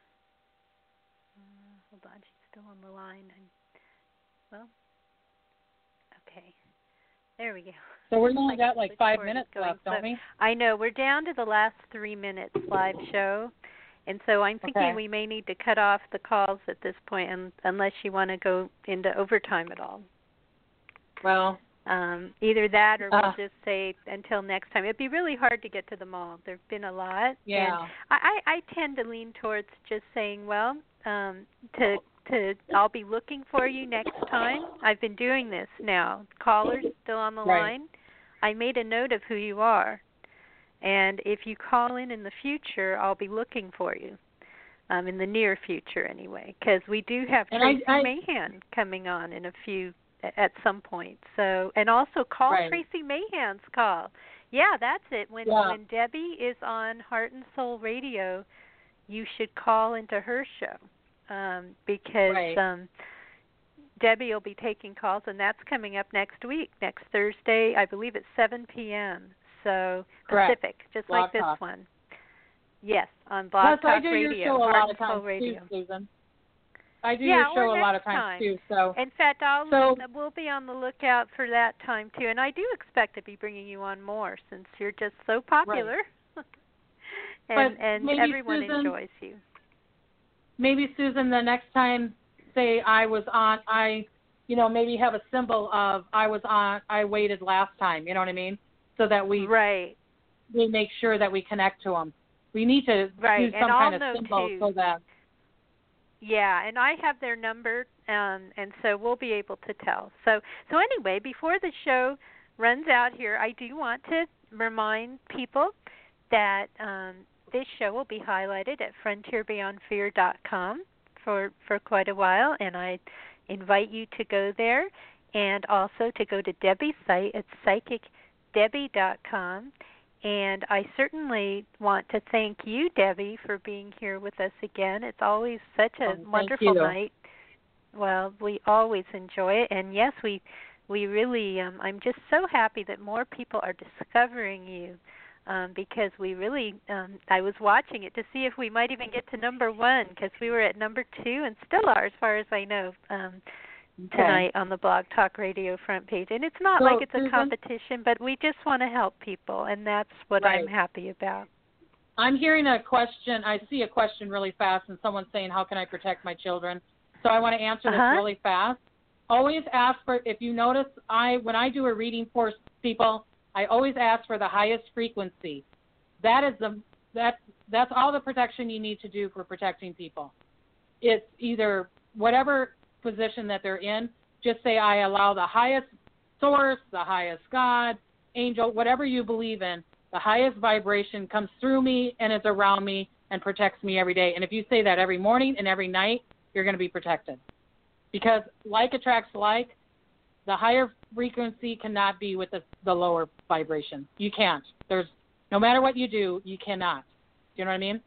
Uh, hold on, she's still on the line. I'm, well, okay. There we go. So we've only got like five Recording minutes going left, don't slow. we? I know. We're down to the last three minutes live show. And so I'm thinking Okay. we may need to cut off the calls at this point, un- unless you want to go into overtime at all. Well, um, either that or uh, we'll just say until next time. It'd be really hard to get to them all. There have been a lot. Yeah. And I, I, I tend to lean towards just saying, well, um, to to I'll be looking for you next time. I've been doing this now. Callers still on the Right. line. I made a note of who you are. And if you call in in the future, I'll be looking for you, um, in the near future anyway, because we do have And Tracy I, I, Mahan coming on in a few at some point. So, and also call right. Tracy Mahan's call. Yeah, that's it. When yeah. when Debbie is on Heart and Soul Radio, you should call into her show, um, because right. um, Debbie will be taking calls, and that's coming up next week, next Thursday, I believe at seven p.m. So Correct. Pacific, just Blog like this Talk. one. Yes, on Blog Plus, Talk I do Radio, your show a Heart lot and of Soul times Radio. too, Susan. I do yeah, your show or a lot next of times time. too. So, in fact, I'll so, we'll be on the lookout for that time too, and I do expect to be bringing you on more since you're just so popular, right. and but and maybe, everyone Susan, enjoys you. Maybe Susan, the next time, say I was on, I, you know, maybe have a symbol of I was on, I waited last time. You know what I mean? So that we right. we make sure that we connect to them. We need to right. do some and kind I'll of know symbol too. so that. Yeah, and I have their number, um, and so we'll be able to tell. So, so anyway, before the show runs out here, I do want to remind people that um, this show will be highlighted at frontier beyond fear dot com for for quite a while, and I invite you to go there, and also to go to Debbie's site at psychic debbie dot com. And I certainly want to thank you, Debbie, for being here with us again. It's always such a Oh, wonderful you. night. Well, we always enjoy it. And yes, we we really, um, I'm just so happy that more people are discovering you, um, because we really, um, I was watching it to see if we might even get to number one, because we were at number two and still are, as far as I know, um, Okay. tonight on the Blog Talk Radio front page. And it's not So, like it's Susan, a competition, but we just want to help people, and that's what right. I'm happy about. I'm hearing a question. I see a question really fast, and someone's saying, how can I protect my children? So I want to answer this Uh-huh. really fast. Always ask for, if you notice, I when I do a reading for people, I always ask for the highest frequency. That is the that's that's all the protection you need to do for protecting people. It's either whatever position that they're in, just say I allow the highest source, the highest God, angel, whatever you believe in, the highest vibration comes through me and is around me and protects me every day. And if you say that every morning and every night, you're going to be protected. Because like attracts like, the higher frequency cannot be with the, the lower vibration. You can't. There's no matter what you do, you cannot. Do you know what I mean?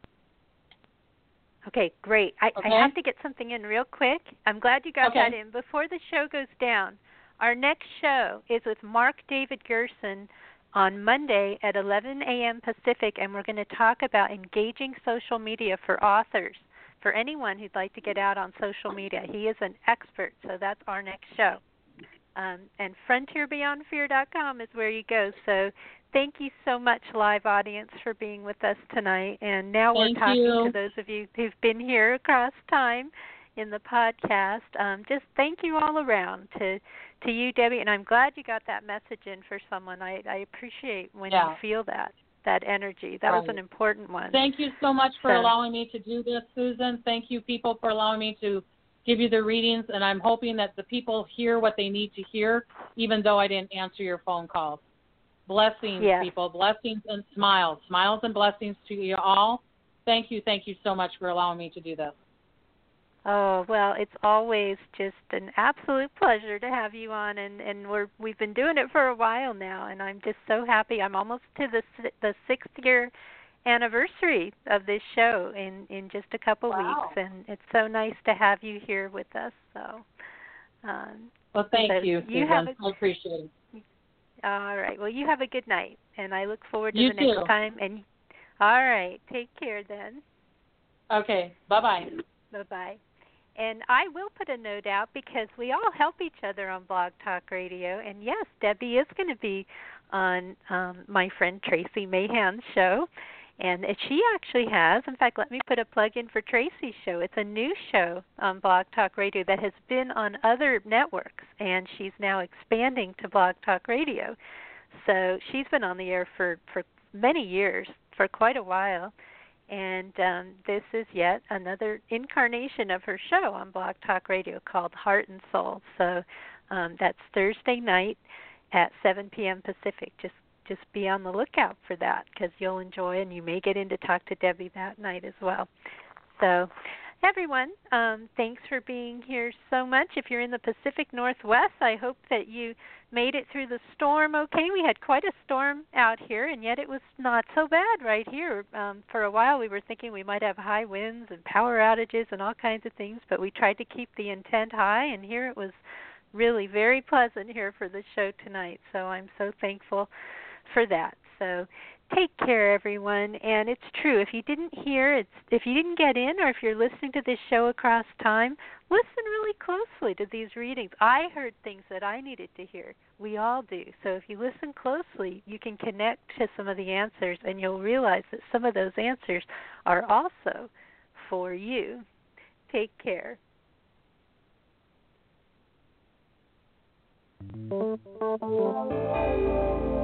Okay, great. I, Okay. I have to get something in real quick. I'm glad you got Okay. that in. Before the show goes down, our next show is with Mark David Gerson on Monday at eleven a.m. Pacific, and we're going to talk about engaging social media for authors, for anyone who'd like to get out on social media. He is an expert, so that's our next show. Um, and frontier beyond fear dot com is where you go. So thank you so much, live audience, for being with us tonight. And now Thank we're talking you. to those of you who've been here across time. in the podcast. Um, just thank you all around to to you, Debbie, and I'm glad you got that message in for someone. I, I appreciate when yeah. you feel that that energy. That right. was an important one. Thank you so much for so, allowing me to do this, Susan. Thank you, people, for allowing me to give you the readings, and I'm hoping that the people hear what they need to hear, even though I didn't answer your phone calls. Blessings, yes. people. Blessings and smiles. Smiles and blessings to you all. Thank you. Thank you so much for allowing me to do this. Oh, well, it's always just an absolute pleasure to have you on, and, and we're, we've been doing it for a while now, and I'm just so happy. I'm almost to the the sixth year anniversary of this show in, in just a couple wow. weeks, and it's so nice to have you here with us. So, um, Well, thank so you, you Susan. have a, I appreciate it. All right. Well, you have a good night, and I look forward to you the too. next time. And all right. Take care then. Okay. Bye-bye. Bye-bye. And I will put a note out because we all help each other on Blog Talk Radio. And, yes, Debbie is going to be on um, my friend Tracy Mahan's show. And she actually has, in fact, let me put a plug in for Tracy's show. It's a new show on Blog Talk Radio that has been on other networks, and she's now expanding to Blog Talk Radio. So she's been on the air for, for many years, for quite a while. And um, this is yet another incarnation of her show on Blog Talk Radio called Heart and Soul. So um, that's Thursday night at seven p.m. Pacific. Just just be on the lookout for that because you'll enjoy, and you may get in to talk to Debbie that night as well. So everyone, um, thanks for being here so much. If you're in the Pacific Northwest, I hope that you made it through the storm okay. We had quite a storm out here, and yet it was not so bad right here. Um, for a while we were thinking we might have high winds and power outages and all kinds of things, but we tried to keep the intent high, and here it was really very pleasant here for the show tonight. So I'm so thankful for that. So take care, everyone. And it's true, if you didn't hear, it's if you didn't get in, or if you're listening to this show across time, listen really closely to these readings. I heard things that I needed to hear. We all do. So if you listen closely, you can connect to some of the answers, and you'll realize that some of those answers are also for you. Take care. Thank you.